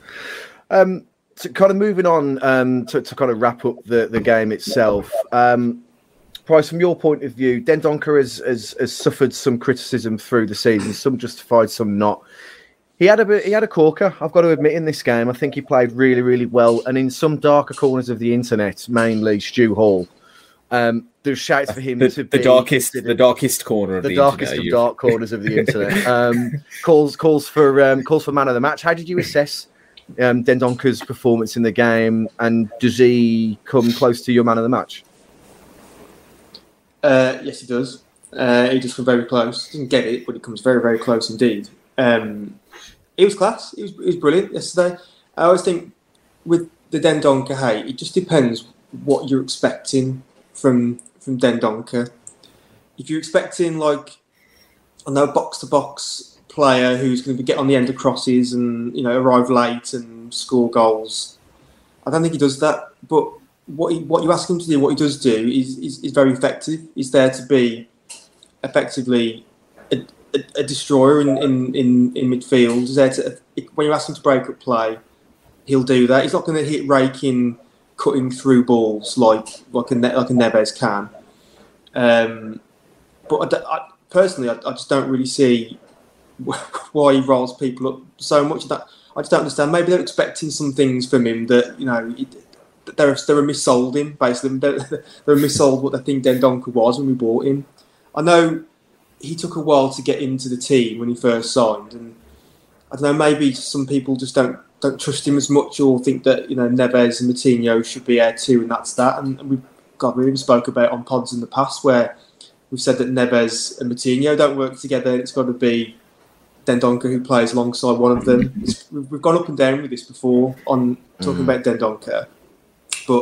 So kind of moving on to kind of wrap up the game itself. Price, from your point of view, Dendoncker has suffered some criticism through the season, some justified, some not. He had a corker, I've got to admit, in this game. I think he played really, really well. And in some darker corners of the internet, mainly Stu Hall, there's shouts for him to be the darkest corner of the darkest internet, of dark corners of the internet. Calls for man of the match. How did you assess Dendoncker's performance in the game, and does he come close to your man of the match? Yes, he does. He does come very close. Doesn't get it, but he comes very, very close indeed. He was class. He was brilliant yesterday. I always think with the Dendoncker hate, it just depends what you're expecting from Dendoncker. If you're expecting box-to-box player who's going to get on the end of crosses and arrive late and score goals, I don't think he does that. But what you ask him to do, what he does do, is very effective. He's there to be effectively a destroyer in midfield. He's there to, when you ask him to break up play, he'll do that. He's not going to hit raking, cutting through balls like a Neves can. But I personally just don't really see why he rolls people up so much. That I just don't understand. Maybe they're expecting some things from him that they're missold him. Basically, they're missold what they think Dendoncker was when we bought him. I know he took a while to get into the team when he first signed, and I don't know. Maybe some people just don't trust him as much, or think that Neves and Moutinho should be here too, and that's that. And we even spoke about on pods in the past where we've said that Neves and Moutinho don't work together. It's got to be Dendoncker who plays alongside one of them. We've gone up and down with this before on talking about Dendoncker, but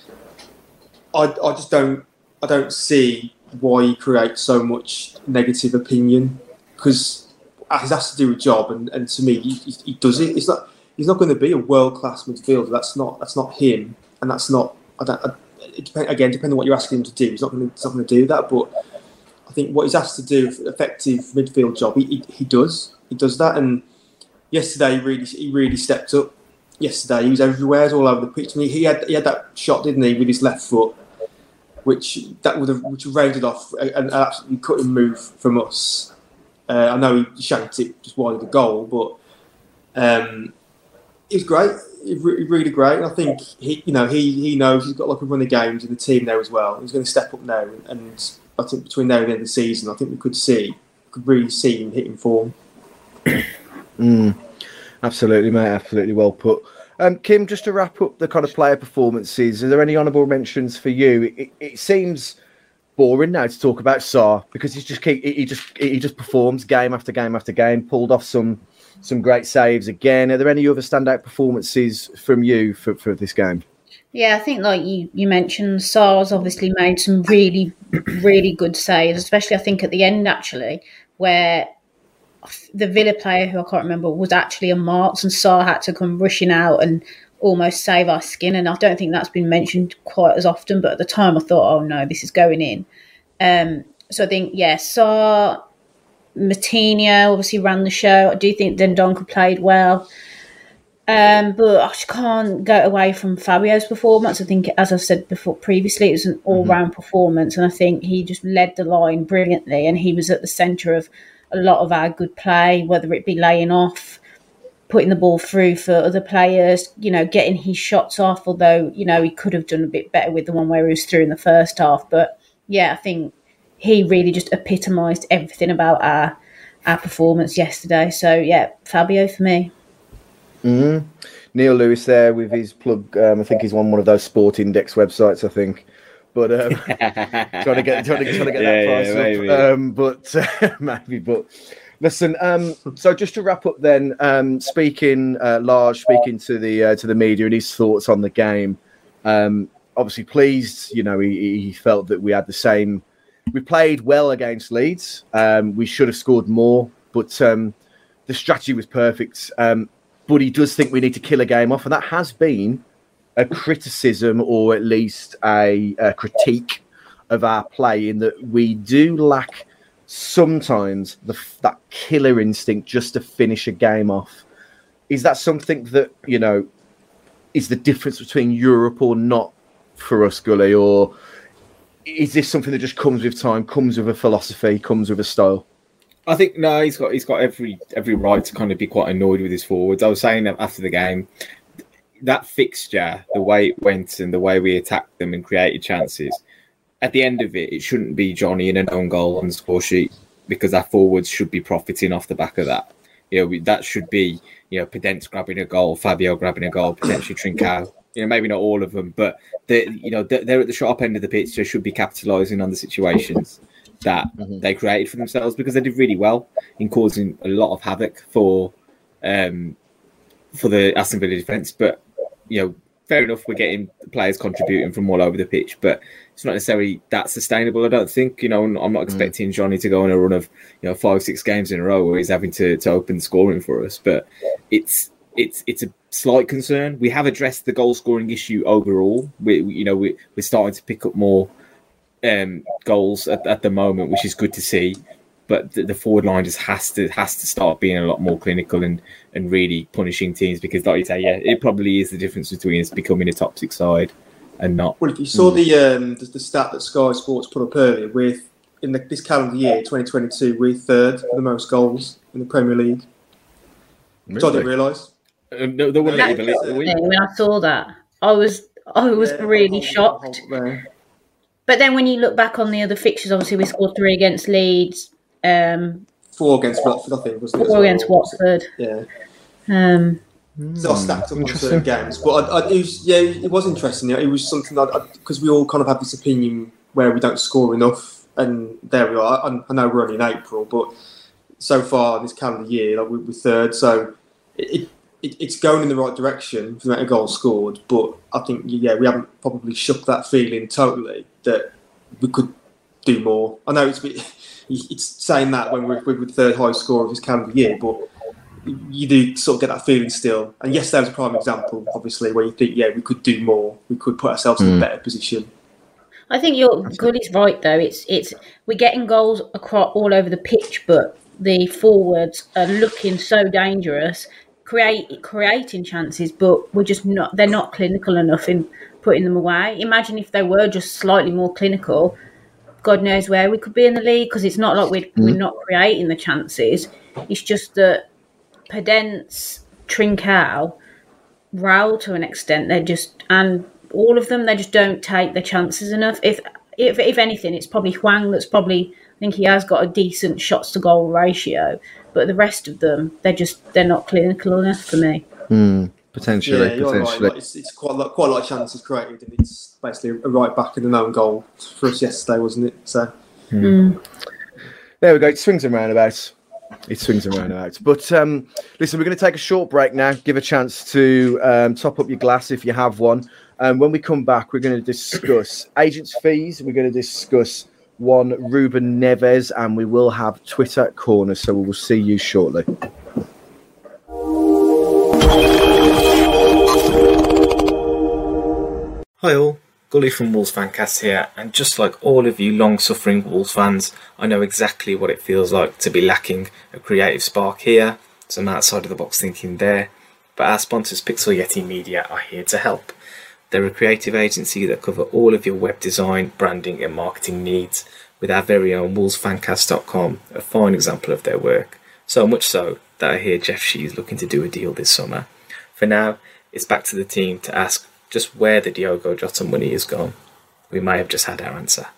I just don't see why he creates so much negative opinion, because he has to do a job, and to me he does it. He's not going to be a world class midfielder. That's not him, and that's not. Depending on what you're asking him to do, he's not going to do that. But I think what he's asked to do, for an effective midfield job, he does that. And yesterday he really stepped up. Yesterday he was everywhere, he was all over the pitch. I mean, he had that shot, didn't he, with his left foot, which would have rounded off an absolutely cutting move from us. I know he shanked it just wide of the goal, but it was great. Really great. And I think he knows he's got a run of games in the team there as well. He's going to step up now, and I think between now and the end of the season, I think we could really see him hitting form. Absolutely, mate. Absolutely well put. Kim, just to wrap up the kind of player performances, are there any honourable mentions for you? It seems boring now to talk about Sarr because he just performs game after game after game. Pulled off some great saves again. Are there any other standout performances from you for this game? Yeah, I think like you mentioned, Sarr's obviously made some really, really good saves, especially I think at the end actually, where the Villa player who I can't remember was actually a marks and Sarr had to come rushing out and almost save our skin. And I don't think that's been mentioned quite as often, but at the time I thought, oh no, this is going in. So I think, yeah, Sarr, Moutinho obviously ran the show. I do think Dendoncker played well. But I just can't go away from Fabio's performance. I think, as I've said before previously, it was an all-round performance, and I think he just led the line brilliantly, and he was at the centre of a lot of our good play, whether it be laying off, putting the ball through for other players, getting his shots off, although, he could have done a bit better with the one where he was through in the first half. But, yeah, I think he really just epitomised everything about our performance yesterday. So, yeah, Fabio for me. Mm-hmm. Neil Lewis there with his plug. I think he's on one of those Sport Index websites, I think. But trying to get that price up. Maybe. But listen. So just to wrap up, then, Lars speaking to the media and his thoughts on the game. Obviously pleased. He felt that we had the same. We played well against Leeds. We should have scored more, but the strategy was perfect. But he does think we need to kill a game off, and that has been a criticism or at least a critique of our play, in that we do lack sometimes that killer instinct just to finish a game off. Is that something that, is the difference between Europe or not for us, Gully, or is this something that just comes with time, comes with a philosophy, comes with a style? I think no, he's got every right to kind of be quite annoyed with his forwards. I was saying that after the game, that fixture, the way it went and the way we attacked them and created chances, at the end of it, it shouldn't be Johnny in an own goal on the score sheet, because our forwards should be profiting off the back of that. That should be, Podence grabbing a goal, Fabio grabbing a goal, potentially Trincao. Maybe not all of them, but they're at the sharp end of the pitch. They should be capitalising on the situations that they created for themselves, because they did really well in causing a lot of havoc for the Aston Villa defence. But fair enough, we're getting players contributing from all over the pitch, but it's not necessarily that sustainable, I don't think. I'm not expecting Johnny to go on a run of 5-6 games in a row where he's having to open scoring for us. But it's a slight concern. We have addressed the goal scoring issue overall. We're starting to pick up more goals at the moment, which is good to see. But the forward line just has to start being a lot more clinical and really punishing teams, because, like you say, it probably is the difference between us becoming a top 6 side and not. Well, if you saw the stat that Sky Sports put up earlier, this calendar year 2022, we're third for the most goals in the Premier League. Really? So I didn't realise. No, they wouldn't let you believe it. When I saw that, I was really shocked. But then when you look back on the other fixtures, obviously we scored 3 against Leeds. 4 against Watford, I think, wasn't it? 4 against Watford. Yeah. So I stacked up on certain games. But it was interesting. It was something because we all kind of have this opinion where we don't score enough. And there we are. I know we're only in April, but so far this calendar year, we're third. So it's going in the right direction for the amount of goals scored. But I think, we haven't probably shook that feeling totally that we could do more. I know it's saying that when we're the third highest scorer of this calendar year, but you do sort of get that feeling still. And yes, that was a prime example, obviously, where you think, we could do more. We could put ourselves in a better position. I think you're good. Is right though. It's we're getting goals across all over the pitch, but the forwards are looking so dangerous, creating chances, but we're just not. They're not clinical enough in putting them away. Imagine if they were just slightly more clinical. God knows where we could be in the league, because it's not like we're not creating the chances. It's just that Podence, Trincao, Raul to an extent, and all of them, they just don't take the chances enough. If if anything, it's probably Hwang that's probably. I think he has got a decent shots to goal ratio, but the rest of them, they're not clinical enough for me. Potentially. Yeah, you're right. Like, it's quite a lot of chances created, and it's basically a right back and an own goal for us yesterday, wasn't it? So there we go. It swings and roundabouts. But listen, we're going to take a short break now. Give a chance to top up your glass if you have one. When we come back, we're going to discuss agents' fees. We're going to discuss one Ruben Neves, and we will have Twitter corner. So we will see you shortly. Hi all, Gully from Wolves Fancast here, and just like all of you long-suffering Wolves fans, I know exactly what it feels like to be lacking a creative spark here, some outside-of-the-box thinking there, but our sponsors Pixel Yeti Media are here to help. They're a creative agency that cover all of your web design, branding and marketing needs, with our very own WolvesFancast.com, a fine example of their work. So much so that I hear Jeff Shee is looking to do a deal this summer. For now, it's back to the team to ask just where the Diogo Jota money is gone. We may have just had our answer.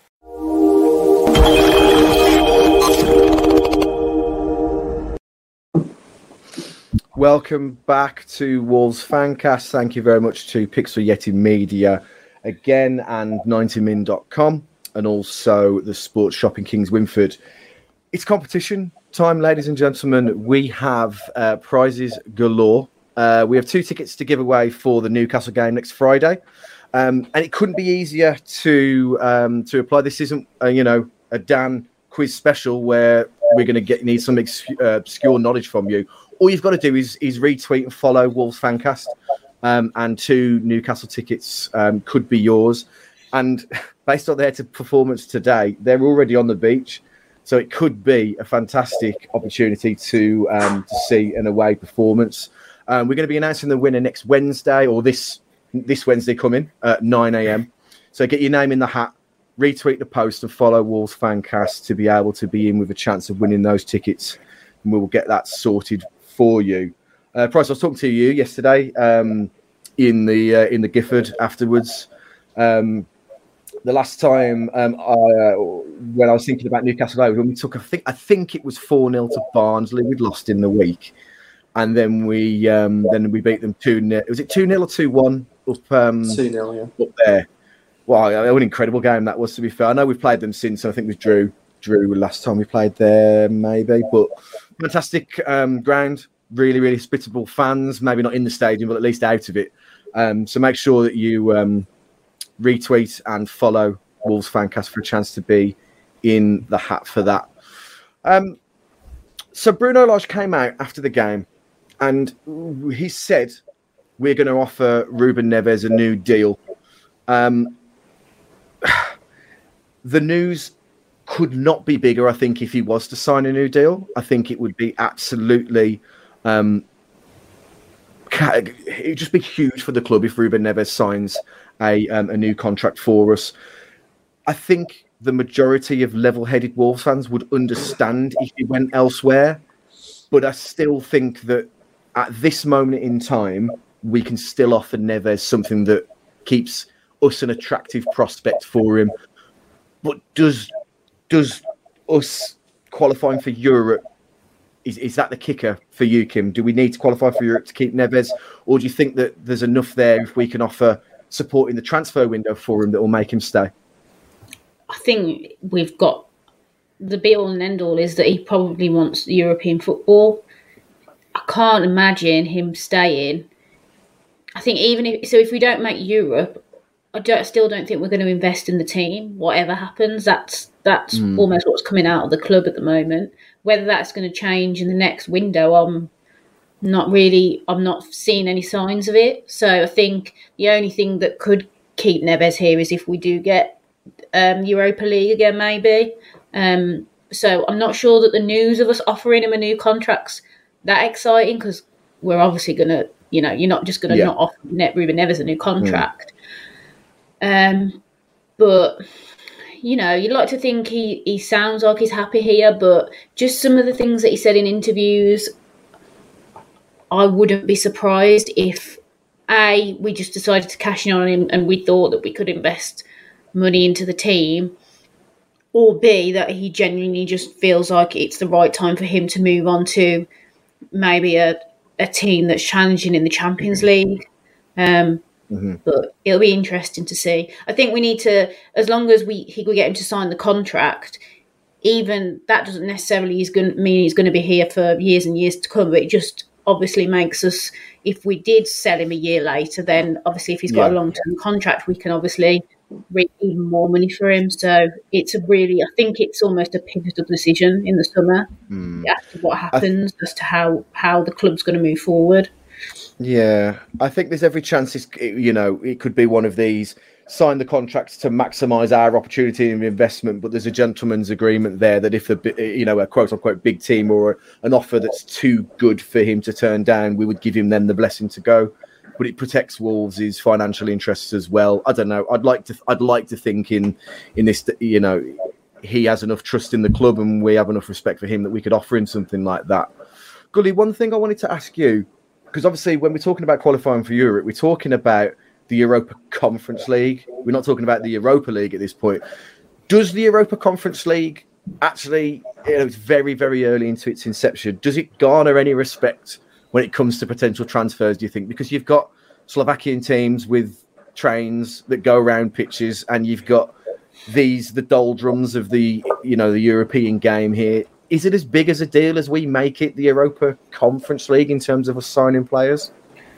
Welcome back to Wolves Fancast. Thank you very much to Pixel Yeti Media again, and 90min.com, and also the Sports Shop in Kings Winford. It's competition time, ladies and gentlemen. We have prizes galore. We have 2 tickets to give away for the Newcastle game next Friday, and it couldn't be easier to apply. This isn't a Dan quiz special where we're going to need some obscure knowledge from you. All you've got to do is retweet and follow Wolves Fancast, and 2 Newcastle tickets could be yours. And based on their performance today, they're already on the beach, so it could be a fantastic opportunity to see an away performance. We're going to be announcing the winner next Wednesday, or this Wednesday coming at 9 a.m. So get your name in the hat, retweet the post, and follow Wolves Fancast to be able to be in with a chance of winning those tickets. And we will get that sorted for you. Price, I was talking to you yesterday in the Gifford afterwards. The last time when I was thinking about Newcastle, when we took, I think it was 4-0 to Barnsley. We'd lost in the week. And then we beat them 2-0. Was it 2-0 or 2-1 up? 2-0, yeah. Up there. Wow, an incredible game that was, to be fair. I know we've played them since. I think it was Drew last time we played there, maybe. But fantastic ground. Really, really hospitable fans. Maybe not in the stadium, but at least out of it. So make sure that you retweet and follow Wolves Fancast for a chance to be in the hat for that. So Bruno Lage came out after the game, and he said, we're going to offer Ruben Neves a new deal. The news could not be bigger, I think, if he was to sign a new deal. I think it would be absolutely... it would just be huge for the club if Ruben Neves signs a new contract for us. I think the majority of level-headed Wolves fans would understand if he went elsewhere, but I still think that at this moment in time, we can still offer Neves something that keeps us an attractive prospect for him. But does us qualifying for Europe, is that the kicker for you, Kim? Do we need to qualify for Europe to keep Neves, or do you think that there's enough there if we can offer support in the transfer window for him that will make him stay? I think we've got the be-all and end-all is that he probably wants European football. I can't imagine him staying. I think if we don't make Europe, I still don't think we're going to invest in the team. Whatever happens, that's almost what's coming out of the club at the moment. Whether that's going to change in the next window, I'm not seeing any signs of it. So I think the only thing that could keep Neves here is if we do get Europa League again, maybe. So I'm not sure that the news of us offering him a new contract's that exciting, because we're obviously going to, you're not just going to not offer Ruben Neves a new contract. But, you'd like to think he sounds like he's happy here, but just some of the things that he said in interviews, I wouldn't be surprised if, we just decided to cash in on him and we thought that we could invest money into the team, or B, that he genuinely just feels like it's the right time for him to move on to maybe a team that's challenging in the Champions League. But it'll be interesting to see. I think we need to, as long as we get him to sign the contract, even that doesn't necessarily mean he's going to be here for years and years to come, but it just obviously makes us, if we did sell him a year later, then obviously if he's got a long-term contract, we can obviously reap even more money for him. So it's I think it's almost a pivotal decision in the summer as to what happens, as to how the club's going to move forward. Yeah, I think there's every chance it could be one of these, sign the contracts to maximise our opportunity and investment, but there's a gentleman's agreement there that if a quote unquote big team or an offer that's too good for him to turn down, we would give him then the blessing to go. But it protects Wolves' financial interests as well. I don't know. I'd like to think in this, he has enough trust in the club and we have enough respect for him that we could offer him something like that. Gully, one thing I wanted to ask you, because obviously when we're talking about qualifying for Europe, we're talking about the Europa Conference League. We're not talking about the Europa League at this point. Does the Europa Conference League actually, it's very, very early into its inception, does it garner any respect when it comes to potential transfers, do you think? Because you've got Slovakian teams with trains that go around pitches, and you've got the doldrums of the European game here. Is it as big as a deal as we make it, the Europa Conference League, in terms of us signing players?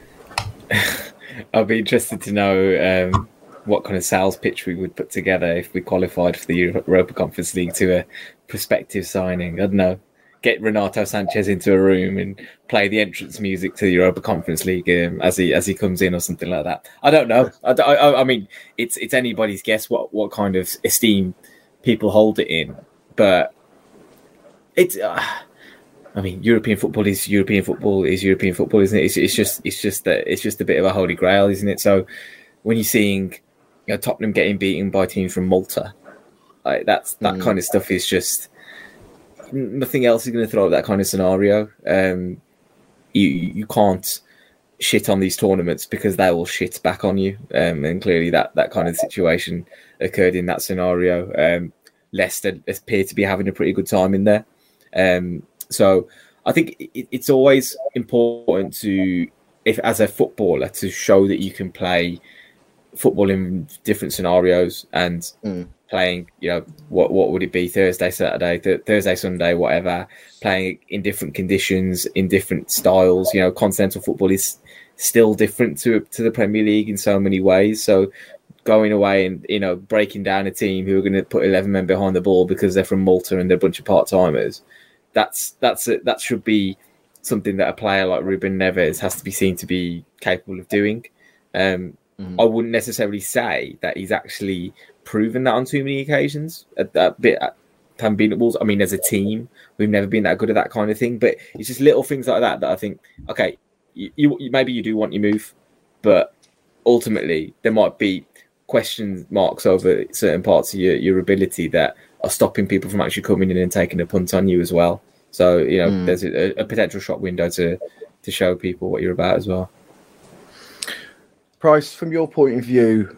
I'll be interested to know what kind of sales pitch we would put together if we qualified for the Europa Conference League to a prospective signing. I don't know. Get Renato Sanchez into a room and play the entrance music to the Europa Conference League as he comes in or something like that. I don't know. I mean, it's anybody's guess what kind of esteem people hold it in, but it's. I mean, European football is European football, isn't it? It's just a bit of a holy grail, isn't it? So when you're seeing Tottenham getting beaten by teams from Malta, that kind of stuff is just nothing else is going to throw up that kind of scenario. You can't shit on these tournaments because they will shit back on you, and clearly that kind of situation occurred in that scenario. Leicester appear to be having a pretty good time in there. So I think it's always important if as a footballer, to show that you can play football in different scenarios and playing, what would it be? Thursday, Saturday, Thursday, Sunday, whatever, playing in different conditions, in different styles. Continental football is still different to the Premier League in so many ways. So going away and, breaking down a team who are going to put 11 men behind the ball because they're from Malta and they're a bunch of part-timers, that should be something that a player like Ruben Neves has to be seen to be capable of doing. I wouldn't necessarily say that he's actually proven that on too many occasions. A bit at Wolves. I mean, as a team, we've never been that good at that kind of thing. But it's just little things like that I think, okay, you maybe you do want your move, but ultimately there might be question marks over certain parts of your ability that are stopping people from actually coming in and taking a punt on you as well. So, there's a potential shop window to show people what you're about as well. Price, from your point of view,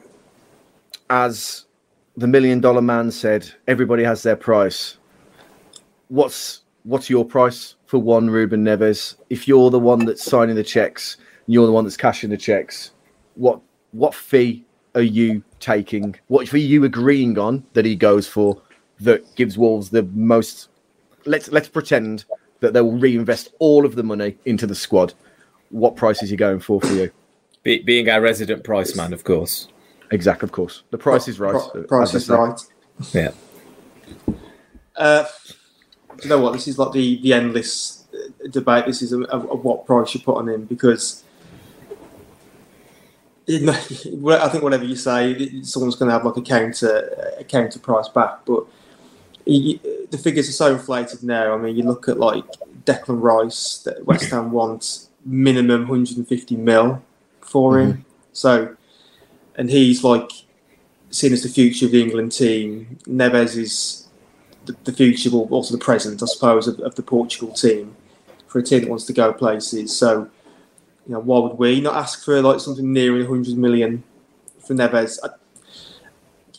as the $1 Million Man said, everybody has their price. What's your price for one Ruben Neves? If you're the one that's signing the checks, and you're the one that's cashing the checks, what fee are you taking? What fee are you agreeing on that he goes for that gives Wolves the most? Let's pretend that they will reinvest all of the money into the squad. What price is he going for you? Being our resident price man, of course. Exactly, of course. The price is right. Price is right. Yeah. You know what? This is like the endless debate. This is of what price you put on him, because I think whatever you say, someone's going to have like a counter price back. But the figures are so inflated now. I mean, you look at like Declan Rice, that West Ham wants minimum 150 mil for him. So, and he's like seen as the future of the England team. Neves is the future, but also the present, I suppose, of the Portugal team, for a team that wants to go places. So, why would we not ask for like something nearing 100 million for Neves?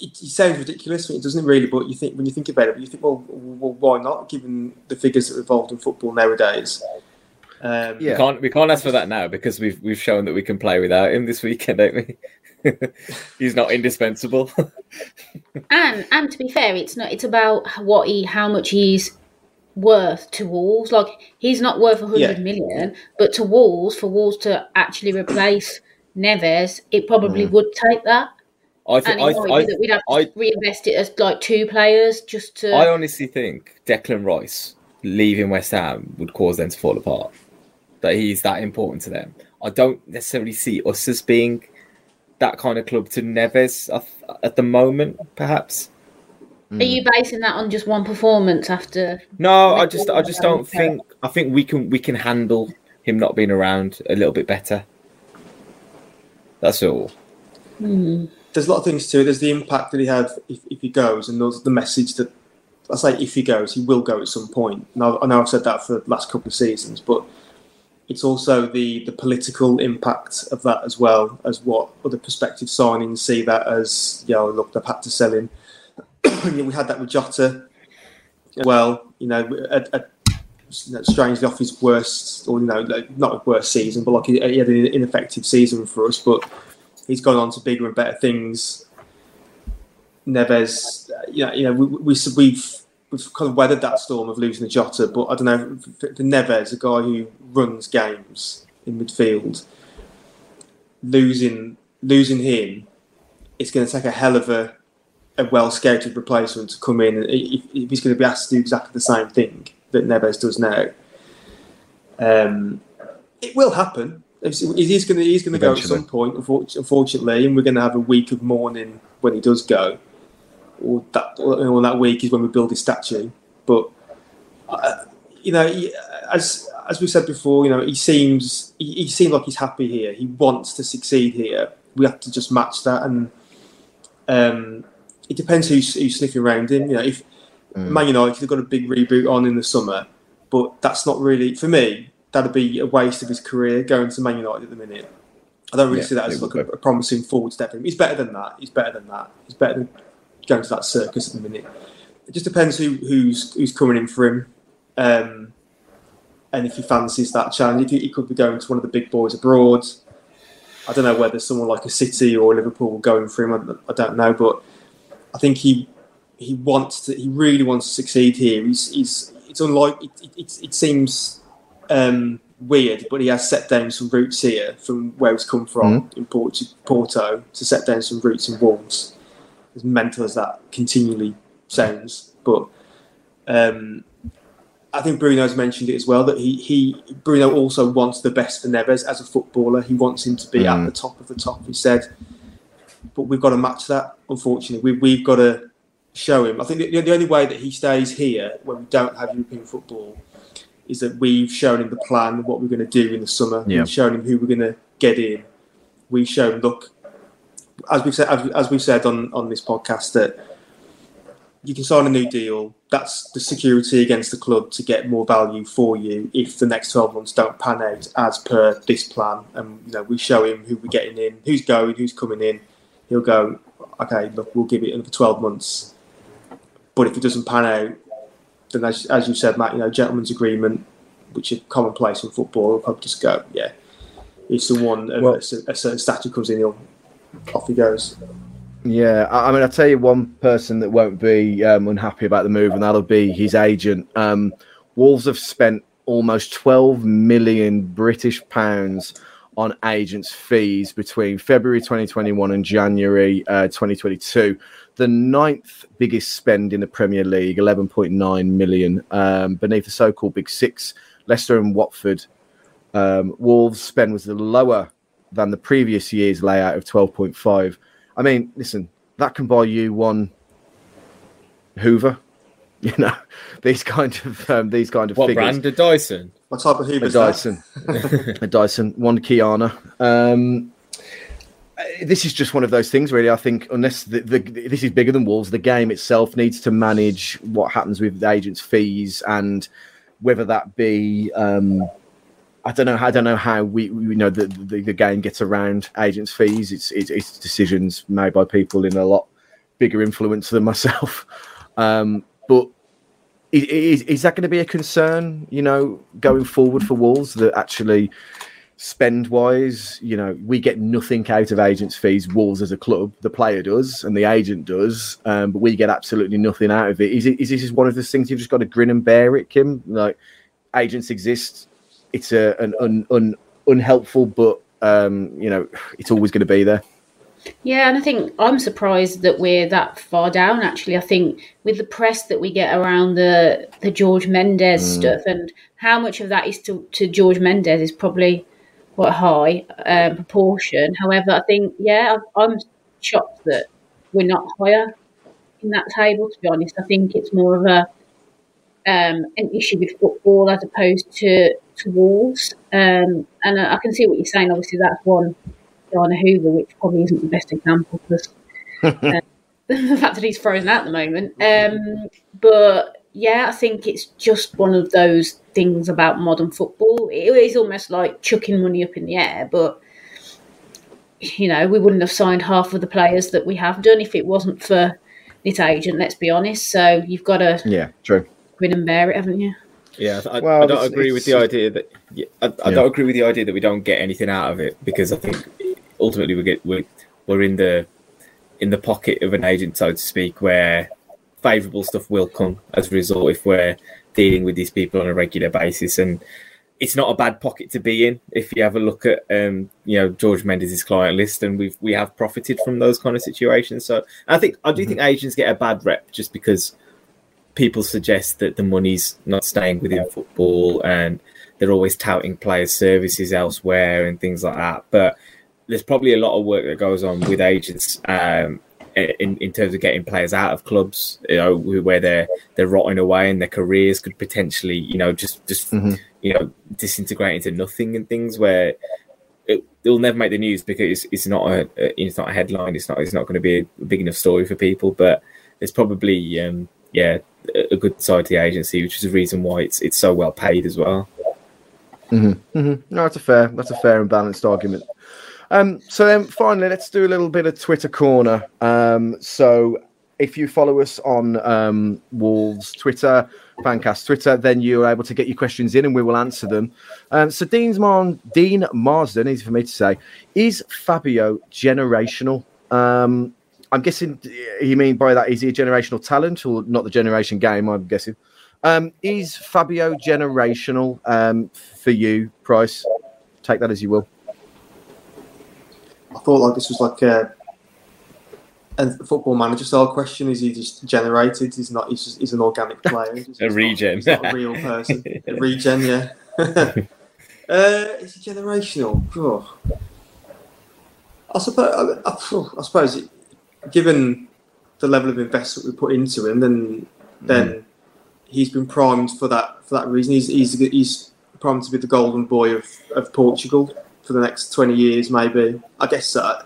it sounds ridiculous, doesn't it? Really, but when you think about it, you think, well, why not? Given the figures that are involved in football nowadays. We can't ask for that now because we've shown that we can play without him this weekend, don't we? He's not indispensable. and to be fair, it's about how much he's worth to Wolves. Like, he's not worth 100 million, but to Wolves, for Wolves to actually replace Neves, it probably would take that. We'd have to reinvest it as like 2 players just to. I honestly think Declan Rice leaving West Ham would cause them to fall apart. That he's that important to them. I don't necessarily see us as being that kind of club to Neves at the moment, perhaps. Are you basing that on just one performance after? No, I just don't think. I think we can handle him not being around a little bit better. That's all. There's a lot of things to it. There's the impact that he had if he goes, and there's the message that I say if he goes, he will go at some point. Now, I know I've said that for the last couple of seasons, but it's also the political impact of that as well, as what other prospective signings see that as, look, they've had to sell him. We had that with Jota as well, strangely off his worst, or not his worst season, but like he had an ineffective season for us, but he's gone on to bigger and better things. Neves, we've kind of weathered that storm of losing the Jota, but I don't know, for Neves, a guy who runs games in midfield, losing him, it's going to take a hell of a well-scouted replacement to come in. If he's going to be asked to do exactly the same thing that Neves does now, it will happen. He's going to go at some point, unfortunately, and we're going to have a week of mourning when he does go. Or that week is when we build his statue. But as we said before, he seemed like he's happy here. He wants to succeed here. We have to just match that, and it depends who's sniffing around him. If Man United have got a big reboot on in the summer, but that's not really, for me, that'd be a waste of his career going to Man United at the minute. I don't really see that as like a promising forward step for him. He's better than that. He's better than going to that circus at the minute. It just depends who's coming in for him, and if he fancies that challenge. He could be going to one of the big boys abroad. I don't know whether someone like a City or Liverpool will go in for him. I don't know, but I think he really wants to succeed here. It's unlike it seems weird, but he has set down some roots here from where he's come from in Porto to set down some roots in Wolves. As mental as that continually sounds, but I think Bruno's mentioned it as well, that Bruno also wants the best for Neves as a footballer. He wants him to be at the top of the top, he said. But we've got to match that, unfortunately. We've got to show him. I think the only way that he stays here when we don't have European football is that we've shown him the plan of what we're going to do in the summer. Yeah. We've shown him who we're going to get in. We've shown, look, as we've said on this podcast, that you can sign a new deal. That's the security against the club to get more value for you if the next 12 months don't pan out as per this plan. And we show him who we're getting in, who's going, who's coming in. He'll go, okay, look, we'll give it another 12 months. But if it doesn't pan out, then as you said, Matt, gentleman's agreement, which is commonplace in football, will probably just go, yeah. If someone a certain stature comes in, off he goes. Yeah, I mean, I'll tell you one person that won't be unhappy about the move, and that'll be his agent. Wolves have spent almost 12 million British pounds on agents' fees between February 2021 and January 2022. The 9th biggest spend in the Premier League, 11.9 million, beneath the so-called Big Six, Leicester and Watford. Wolves' spend was lower than the previous year's layout of 12.5. I mean, listen, that can buy you one Hoover. These kind of what figures. What brand? A Dyson? What type of Hoover? A Dyson. A Dyson. One Kiana. This is just one of those things, really. I think unless this is bigger than Wolves, the game itself needs to manage what happens with the agents' fees, and whether that be. I don't know how we the game gets around agents' fees. It's decisions made by people in a lot bigger influence than myself. But is that going to be a concern, going forward for Wolves, that actually spend-wise, we get nothing out of agents' fees, Wolves as a club, the player does and the agent does, but we get absolutely nothing out of it. Is this one of those things you've just got to grin and bear it, Kim? Like, agents exist. It's an unhelpful, but, it's always going to be there. Yeah, and I think I'm surprised that we're that far down, actually. I think with the press that we get around the George Mendes stuff, and how much of that is to George Mendes is probably quite a high proportion. However, I think, I'm shocked that we're not higher in that table, to be honest. I think it's more of an issue with football as opposed to Wolves. And I can see what you're saying. Obviously, that's one Dana Hoover, which probably isn't the best example because the fact that he's frozen out at the moment. But I think it's just one of those things about modern football. It is almost like chucking money up in the air, but we wouldn't have signed half of the players that we have done if it wasn't for this agent, let's be honest. So you've got to true. Grin and bear it, haven't you? Yeah, I don't agree with the idea that I don't agree with the idea that we don't get anything out of it, because I think ultimately we're in the pocket of an agent, so to speak, where favourable stuff will come as a result if we're dealing with these people on a regular basis. And it's not a bad pocket to be in if you have a look at George Mendes' client list, and we have profited from those kind of situations. So I do think agents get a bad rep just because people suggest that the money's not staying within football and they're always touting players' services elsewhere and things like that. But there's probably a lot of work that goes on with agents in terms of getting players out of clubs, where they're rotting away and their careers could potentially, disintegrate into nothing, and things where it'll never make the news because it's not a headline. It's not going to be a big enough story for people. But there's probably a good side to the agency, which is the reason why it's so well paid as well. Mm-hmm. Mm-hmm. No, that's a fair and balanced argument. So then finally, let's do a little bit of Twitter corner. So if you follow us on Wolves Twitter, Fancast Twitter, then you're able to get your questions in and we will answer them. So Dean Marsden, easy for me to say, is Fabio generational? I'm guessing you mean by that, is he a generational talent or not the generation game, I'm guessing. Is Fabio generational for you, Price? Take that as you will. I thought like this was like a football manager style question. Is he just generated? He's an organic player. A regen. He's not a real person. A regen, yeah. Is he generational? Oh. I suppose given the level of investment we put into him, then he's been primed for that reason. He's primed to be the golden boy of Portugal for the next 20 years, maybe. I guess I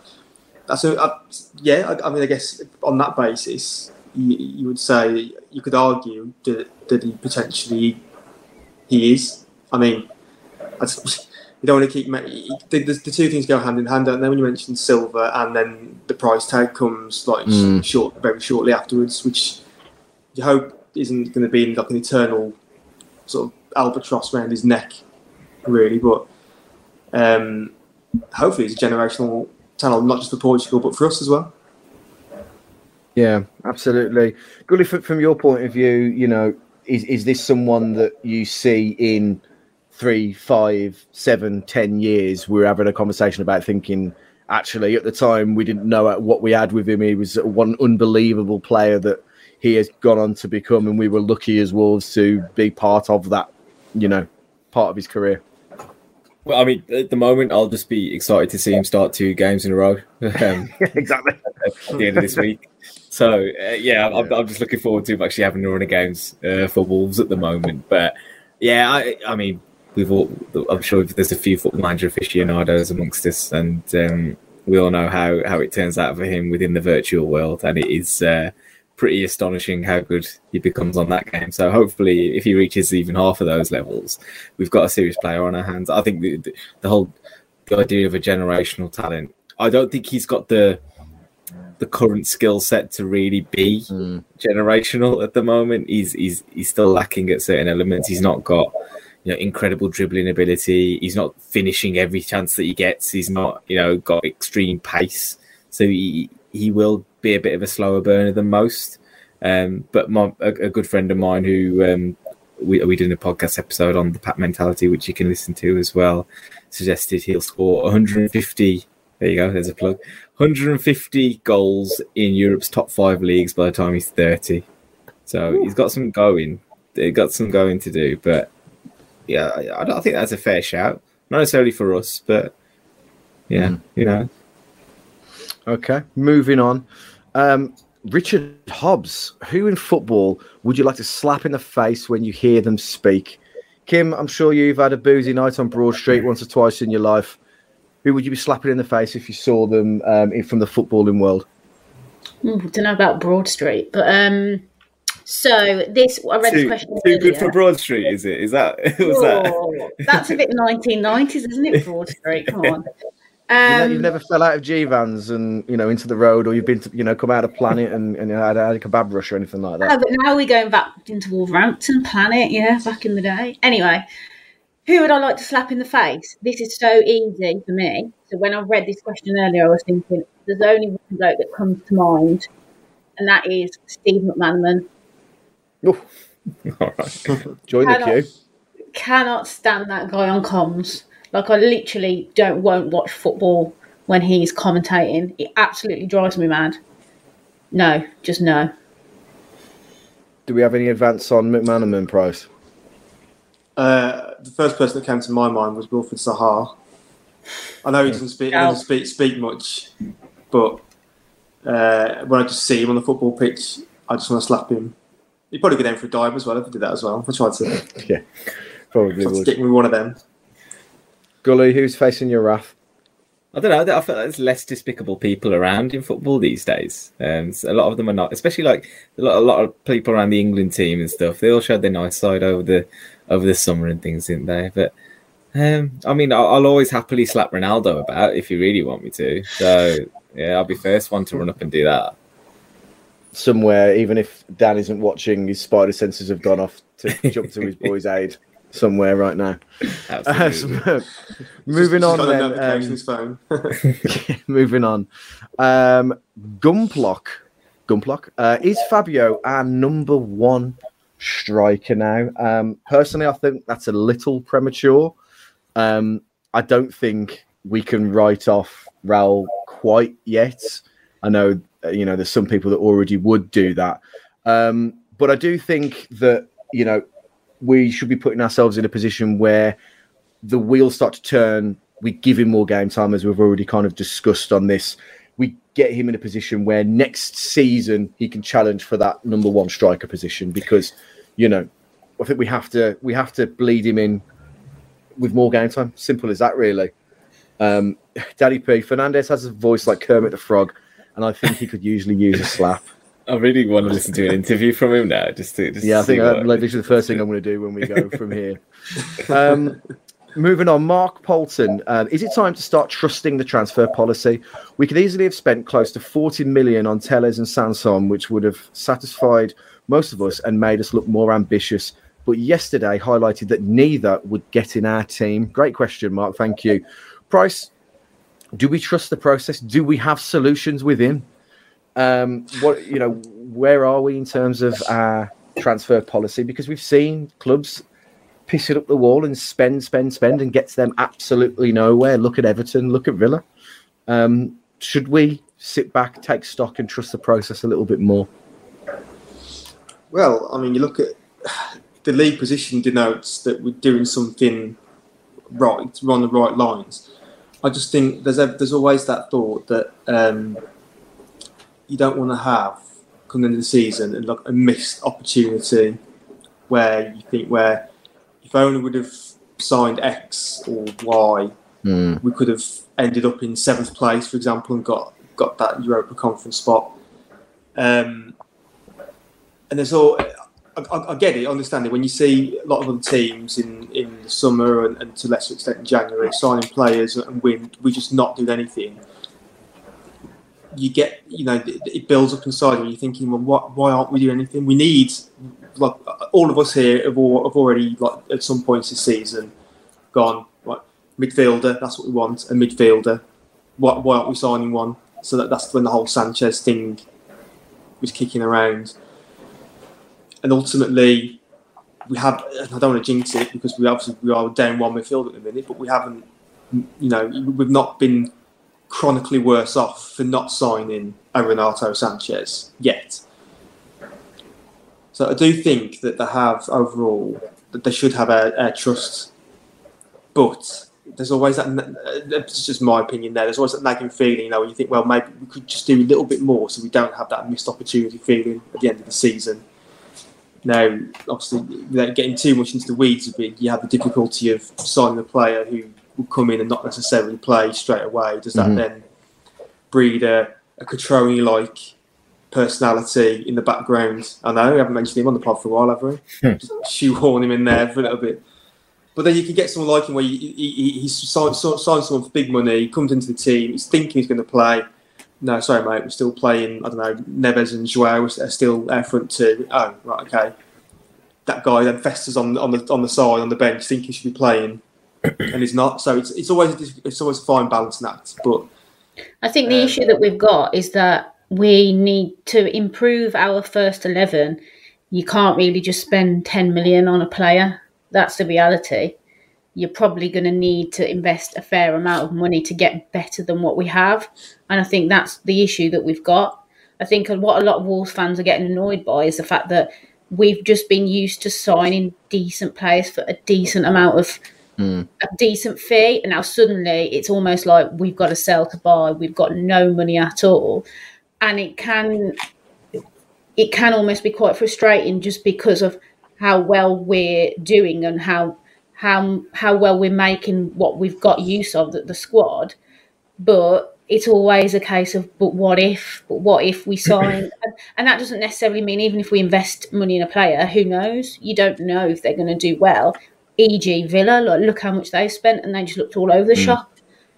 guess on that basis, you would say, you could argue that he potentially he is. I mean, you don't want to keep the two things go hand in hand, don't they? When you mention Silva, and then the price tag comes very shortly afterwards, which you hope isn't going to be like an eternal sort of albatross around his neck, really. But hopefully, it's a generational talent, not just for Portugal, but for us as well. Yeah, absolutely. Gully, from your point of view, is this someone that you see in 3, 5, 7, 10 years? We're having a conversation about thinking, actually, at the time, we didn't know what we had with him. He was one unbelievable player that he has gone on to become, and we were lucky as Wolves to be part of that, part of his career. Well, I mean, at the moment, I'll just be excited to see him start 2 games in a row. Exactly. At the end of this week. So, I'm just looking forward to him actually having a run of games for Wolves at the moment. But, yeah, I mean, I'm sure there's a few football manager aficionados amongst us, and we all know how it turns out for him within the virtual world, and it is pretty astonishing how good he becomes on that game. So hopefully, if he reaches even half of those levels, we've got a serious player on our hands. I think the idea of a generational talent, I don't think he's got the the current skill set to really be generational at the moment. He's still lacking at certain elements. He's not got incredible dribbling ability. He's not finishing every chance that he gets. He's not got extreme pace. So he will be a bit of a slower burner than most. But a good friend of mine who we did a podcast episode on the Pat mentality, which you can listen to as well, suggested he'll score 150. There you go. There's a plug. 150 goals in Europe's top 5 leagues by the time he's 30. So he's got some going. They've got some going to do. But yeah, I don't think that's a fair shout. Not necessarily for us, but yeah, Okay, moving on. Richard Hobbs, who in football would you like to slap in the face when you hear them speak? Kim, I'm sure you've had a boozy night on Broad Street once or twice in your life. Who would you be slapping in the face if you saw them from the footballing world? I don't know about Broad Street, but so this I read this question too earlier. Good for Broad Street, is it? Is that That's a bit 1990s, isn't it? Broad Street, come on. You've never fell out of G-Vans and into the road, or you've been to come out of Planet and had a kebab rush or anything like that. Oh, but now we're going back into Wolverhampton, Planet, back in the day. Anyway, who would I like to slap in the face? This is so easy for me. So when I read this question earlier, I was thinking there's only one bloke that comes to mind, and that is Steve McManaman. Oh. All right. Join the queue. Cannot stand that guy on comms. Like, I literally won't watch football when he's commentating. It absolutely drives me mad. No, just no. Do we have any advance on McManaman, Price? The first person that came to my mind was Wilfred Zaha. I know he doesn't speak much, but when I just see him on the football pitch, I just want to slap him. He'd probably go down for a dive as well if I did that as well. I tried to. Yeah, probably would. Stick with one of them. Gully, who's facing your wrath? I don't know. I feel like there's less despicable people around in football these days. So a lot of them are not, especially like a lot of people around the England team and stuff. They all showed their nice side over the summer and things, didn't they? But I mean, I'll always happily slap Ronaldo about if you really want me to. So yeah, I'll be first one to run up and do that. Somewhere, even if Dan isn't watching, his spider senses have gone off to jump to his boy's aid. Somewhere right now. Moving on then. Moving on. Gumplock. Is Fabio our number one striker now? Personally, I think that's a little premature. I don't think we can write off Raul quite yet. I know, there's some people that already would do that. But I do think that, we should be putting ourselves in a position where the wheels start to turn. We give him more game time, as we've already kind of discussed on this. We get him in a position where next season he can challenge for that number one striker position, because, I think we have to bleed him in with more game time. Simple as that, really. Daddy P, Fernandes has a voice like Kermit the Frog, and I think he could usually use a slap. I really want to listen to an interview from him now. Just I think this is the first thing I'm going to do when we go from here. Moving on, Mark Polton. Is it time to start trusting the transfer policy? We could easily have spent close to 40 million on Telles and Sanson, which would have satisfied most of us and made us look more ambitious. But yesterday highlighted that neither would get in our team. Great question, Mark. Thank you. Price, do we trust the process? Do we have solutions within? Where are we in terms of our transfer policy? Because we've seen clubs piss it up the wall and spend and get to them absolutely nowhere. Look at Everton, look at Villa. Should we sit back, take stock and trust the process a little bit more? Well, I mean, you look at the league position denotes that we're doing something right, we're on the right lines. I just think there's always that thought that you don't want to have coming into the season and like a missed opportunity where you think, where if only would have signed X or Y, we could have ended up in 7th place, for example, and got that Europa Conference spot. And there's all, I get it, I understand it. When you see a lot of other teams in the summer and to a lesser extent in January signing players and we just not do anything. you get, it builds up inside you. You're thinking, well, why aren't we doing anything? We need, like, all of us here have already, like, at some points this season, gone, like, midfielder, that's what we want, a midfielder. Why aren't we signing one? So that's when the whole Sanchez thing was kicking around. And ultimately, we have, I don't want to jinx it because we are down one midfield at the minute, but we haven't, we've not been chronically worse off for not signing a Renato Sanchez yet. So I do think that they have overall, that they should have our trust, but there's always that, it's just my opinion there, there's always that nagging feeling, where you think, well, maybe we could just do a little bit more so we don't have that missed opportunity feeling at the end of the season. Now, obviously, without getting too much into the weeds of it, you have the difficulty of signing a player who will come in and not necessarily play straight away. Does that then breed a Catroni-like personality in the background? I know, we haven't mentioned him on the pod for a while, have we? Just shoehorn him in there for a little bit. But then you can get someone like him where he signs someone for big money, he comes into the team, he's thinking he's going to play. No, sorry, mate, we're still playing, I don't know, Neves and Joao are still out front too. Oh, right, okay. That guy then festers on the side, on the bench, thinking he should be playing, and he's not. So it's always a fine balance in that. But I think the issue that we've got is that we need to improve our first 11. You can't really just spend 10 million on a player. That's the reality. You're probably going to need to invest a fair amount of money to get better than what we have. And I think that's the issue that we've got. I think what a lot of Wolves fans are getting annoyed by is the fact that we've just been used to signing decent players for a decent amount of a decent fee. And now suddenly it's almost like we've got to sell to buy. We've got no money at all. And it can almost be quite frustrating just because of how well we're doing and how well we're making what we've got use of, the squad. But it's always a case of, but what if we sign? And that doesn't necessarily mean even if we invest money in a player, who knows? You don't know if they're going to do well. E.g. Villa, look how much they've spent and they just looked all over the shop.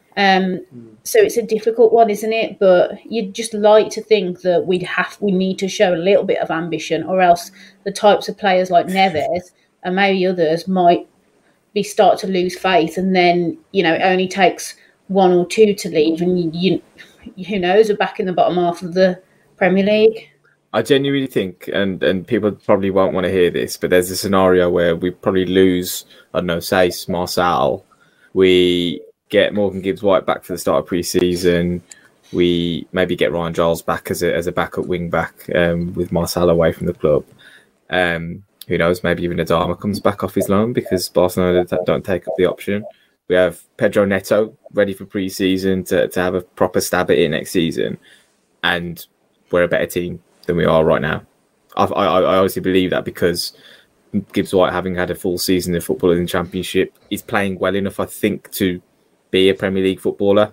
So it's a difficult one, isn't it? But you'd just like to think that we need to show a little bit of ambition, or else the types of players like Neves and maybe others might start to lose faith, and then it only takes one or two to leave, and who knows, we're back in the bottom half of the Premier League. I genuinely think, and people probably won't want to hear this, but there's a scenario where we probably lose, I don't know, say Marçal. We get Morgan Gibbs-White back for the start of pre-season. We maybe get Ryan Giles back as a backup wing back with Marçal away from the club. Who knows, maybe even Adama comes back off his loan because Barcelona don't take up the option. We have Pedro Neto ready for pre-season to have a proper stab at it next season. And we're a better team than we are right now. I honestly believe that because Gibbs-White, having had a full season of football in the Championship, is playing well enough, I think, to be a Premier League footballer.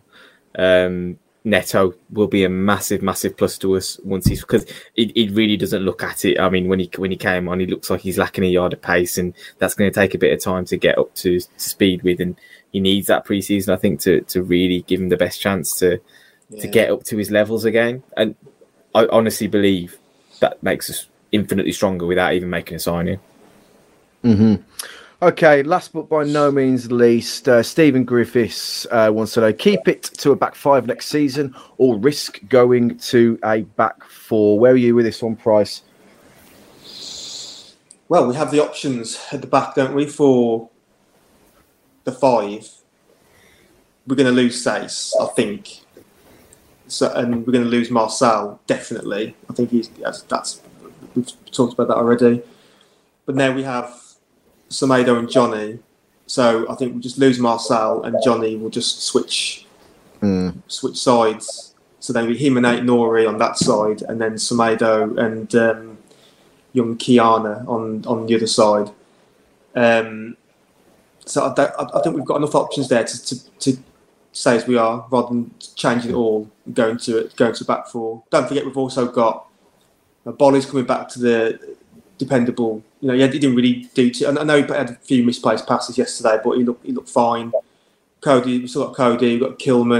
Neto will be a massive, massive plus to us once he's, because it really doesn't look at it. I mean, when he came on, he looks like he's lacking a yard of pace, and that's going to take a bit of time to get up to speed with. And he needs that pre-season, I think, to really give him the best chance to get up to his levels again. And I honestly believe that makes us infinitely stronger without even making a signing. Mm-hmm. Okay, last but by no means least, Stephen Griffiths wants to know, keep it to a back five next season or risk going to a back four? Where are you with this one, Price? Well, we have the options at the back, don't we, for the five. We're going to lose Saïss, I think. So, and we're going to lose Marçal, definitely. I think we've talked about that already. But now we have Semedo and Johnny, so I think we'll just lose Marçal and Johnny will just switch sides. So then we him and Ait-Nouri on that side, and then Semedo and young Kiana on the other side. So I think we've got enough options there to say as we are, rather than changing it all and going to back four. Don't forget we've also got Bolly's coming back to the dependable. He didn't really do too. I know he had a few misplaced passes yesterday, but he looked fine. Cody, we still got Cody, we've got Kilman,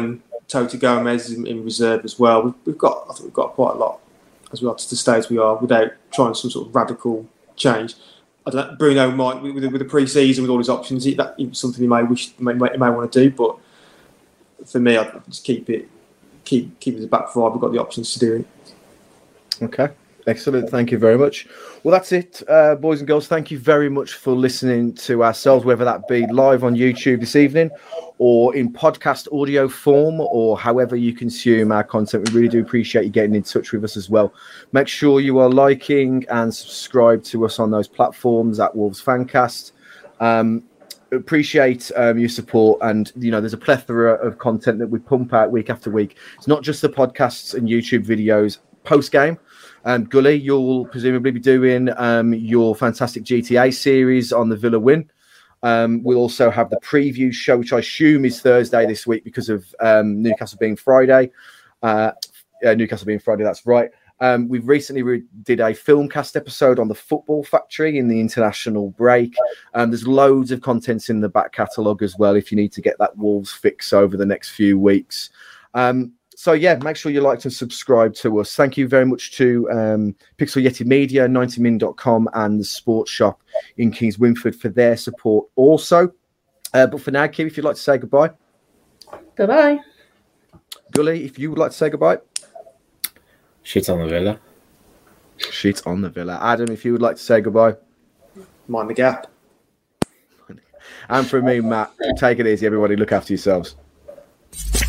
Toti Gomez in reserve as well. I think we've got quite a lot as we are to the stage we are without trying some sort of radical change. I don't know, Bruno might with the pre-season with all his options. That is something he may want to do, but for me, I'd just keep it as a back five. We've got the options to do it. Okay. Excellent. Thank you very much. Well, that's it, boys and girls. Thank you very much for listening to ourselves, whether that be live on YouTube this evening or in podcast audio form or however you consume our content. We really do appreciate you getting in touch with us as well. Make sure you are liking and subscribe to us on those platforms at Wolves Fancast. Appreciate your support, and there's a plethora of content that we pump out week after week. It's not just the podcasts and YouTube videos post-game. Gully, you'll presumably be doing your fantastic GTA series on the Villa win. We'll also have the preview show, which I assume is Thursday this week because of Newcastle being Friday. Newcastle being Friday, that's right. We've recently did a filmcast episode on the Football Factory in the international break. There's loads of contents in the back catalogue as well if you need to get that Wolves fix over the next few weeks. So, yeah, make sure you like and subscribe to us. Thank you very much to Pixel Yeti Media, 90min.com and the Sports Shop in Kings Winford for their support also. But for now, Kim, if you'd like to say goodbye. Bye-bye. Gully, if you would like to say goodbye. Shit on the Villa. Shit on the Villa. Adam, if you would like to say goodbye. Mind the gap. And from me, Matt, take it easy, everybody. Look after yourselves.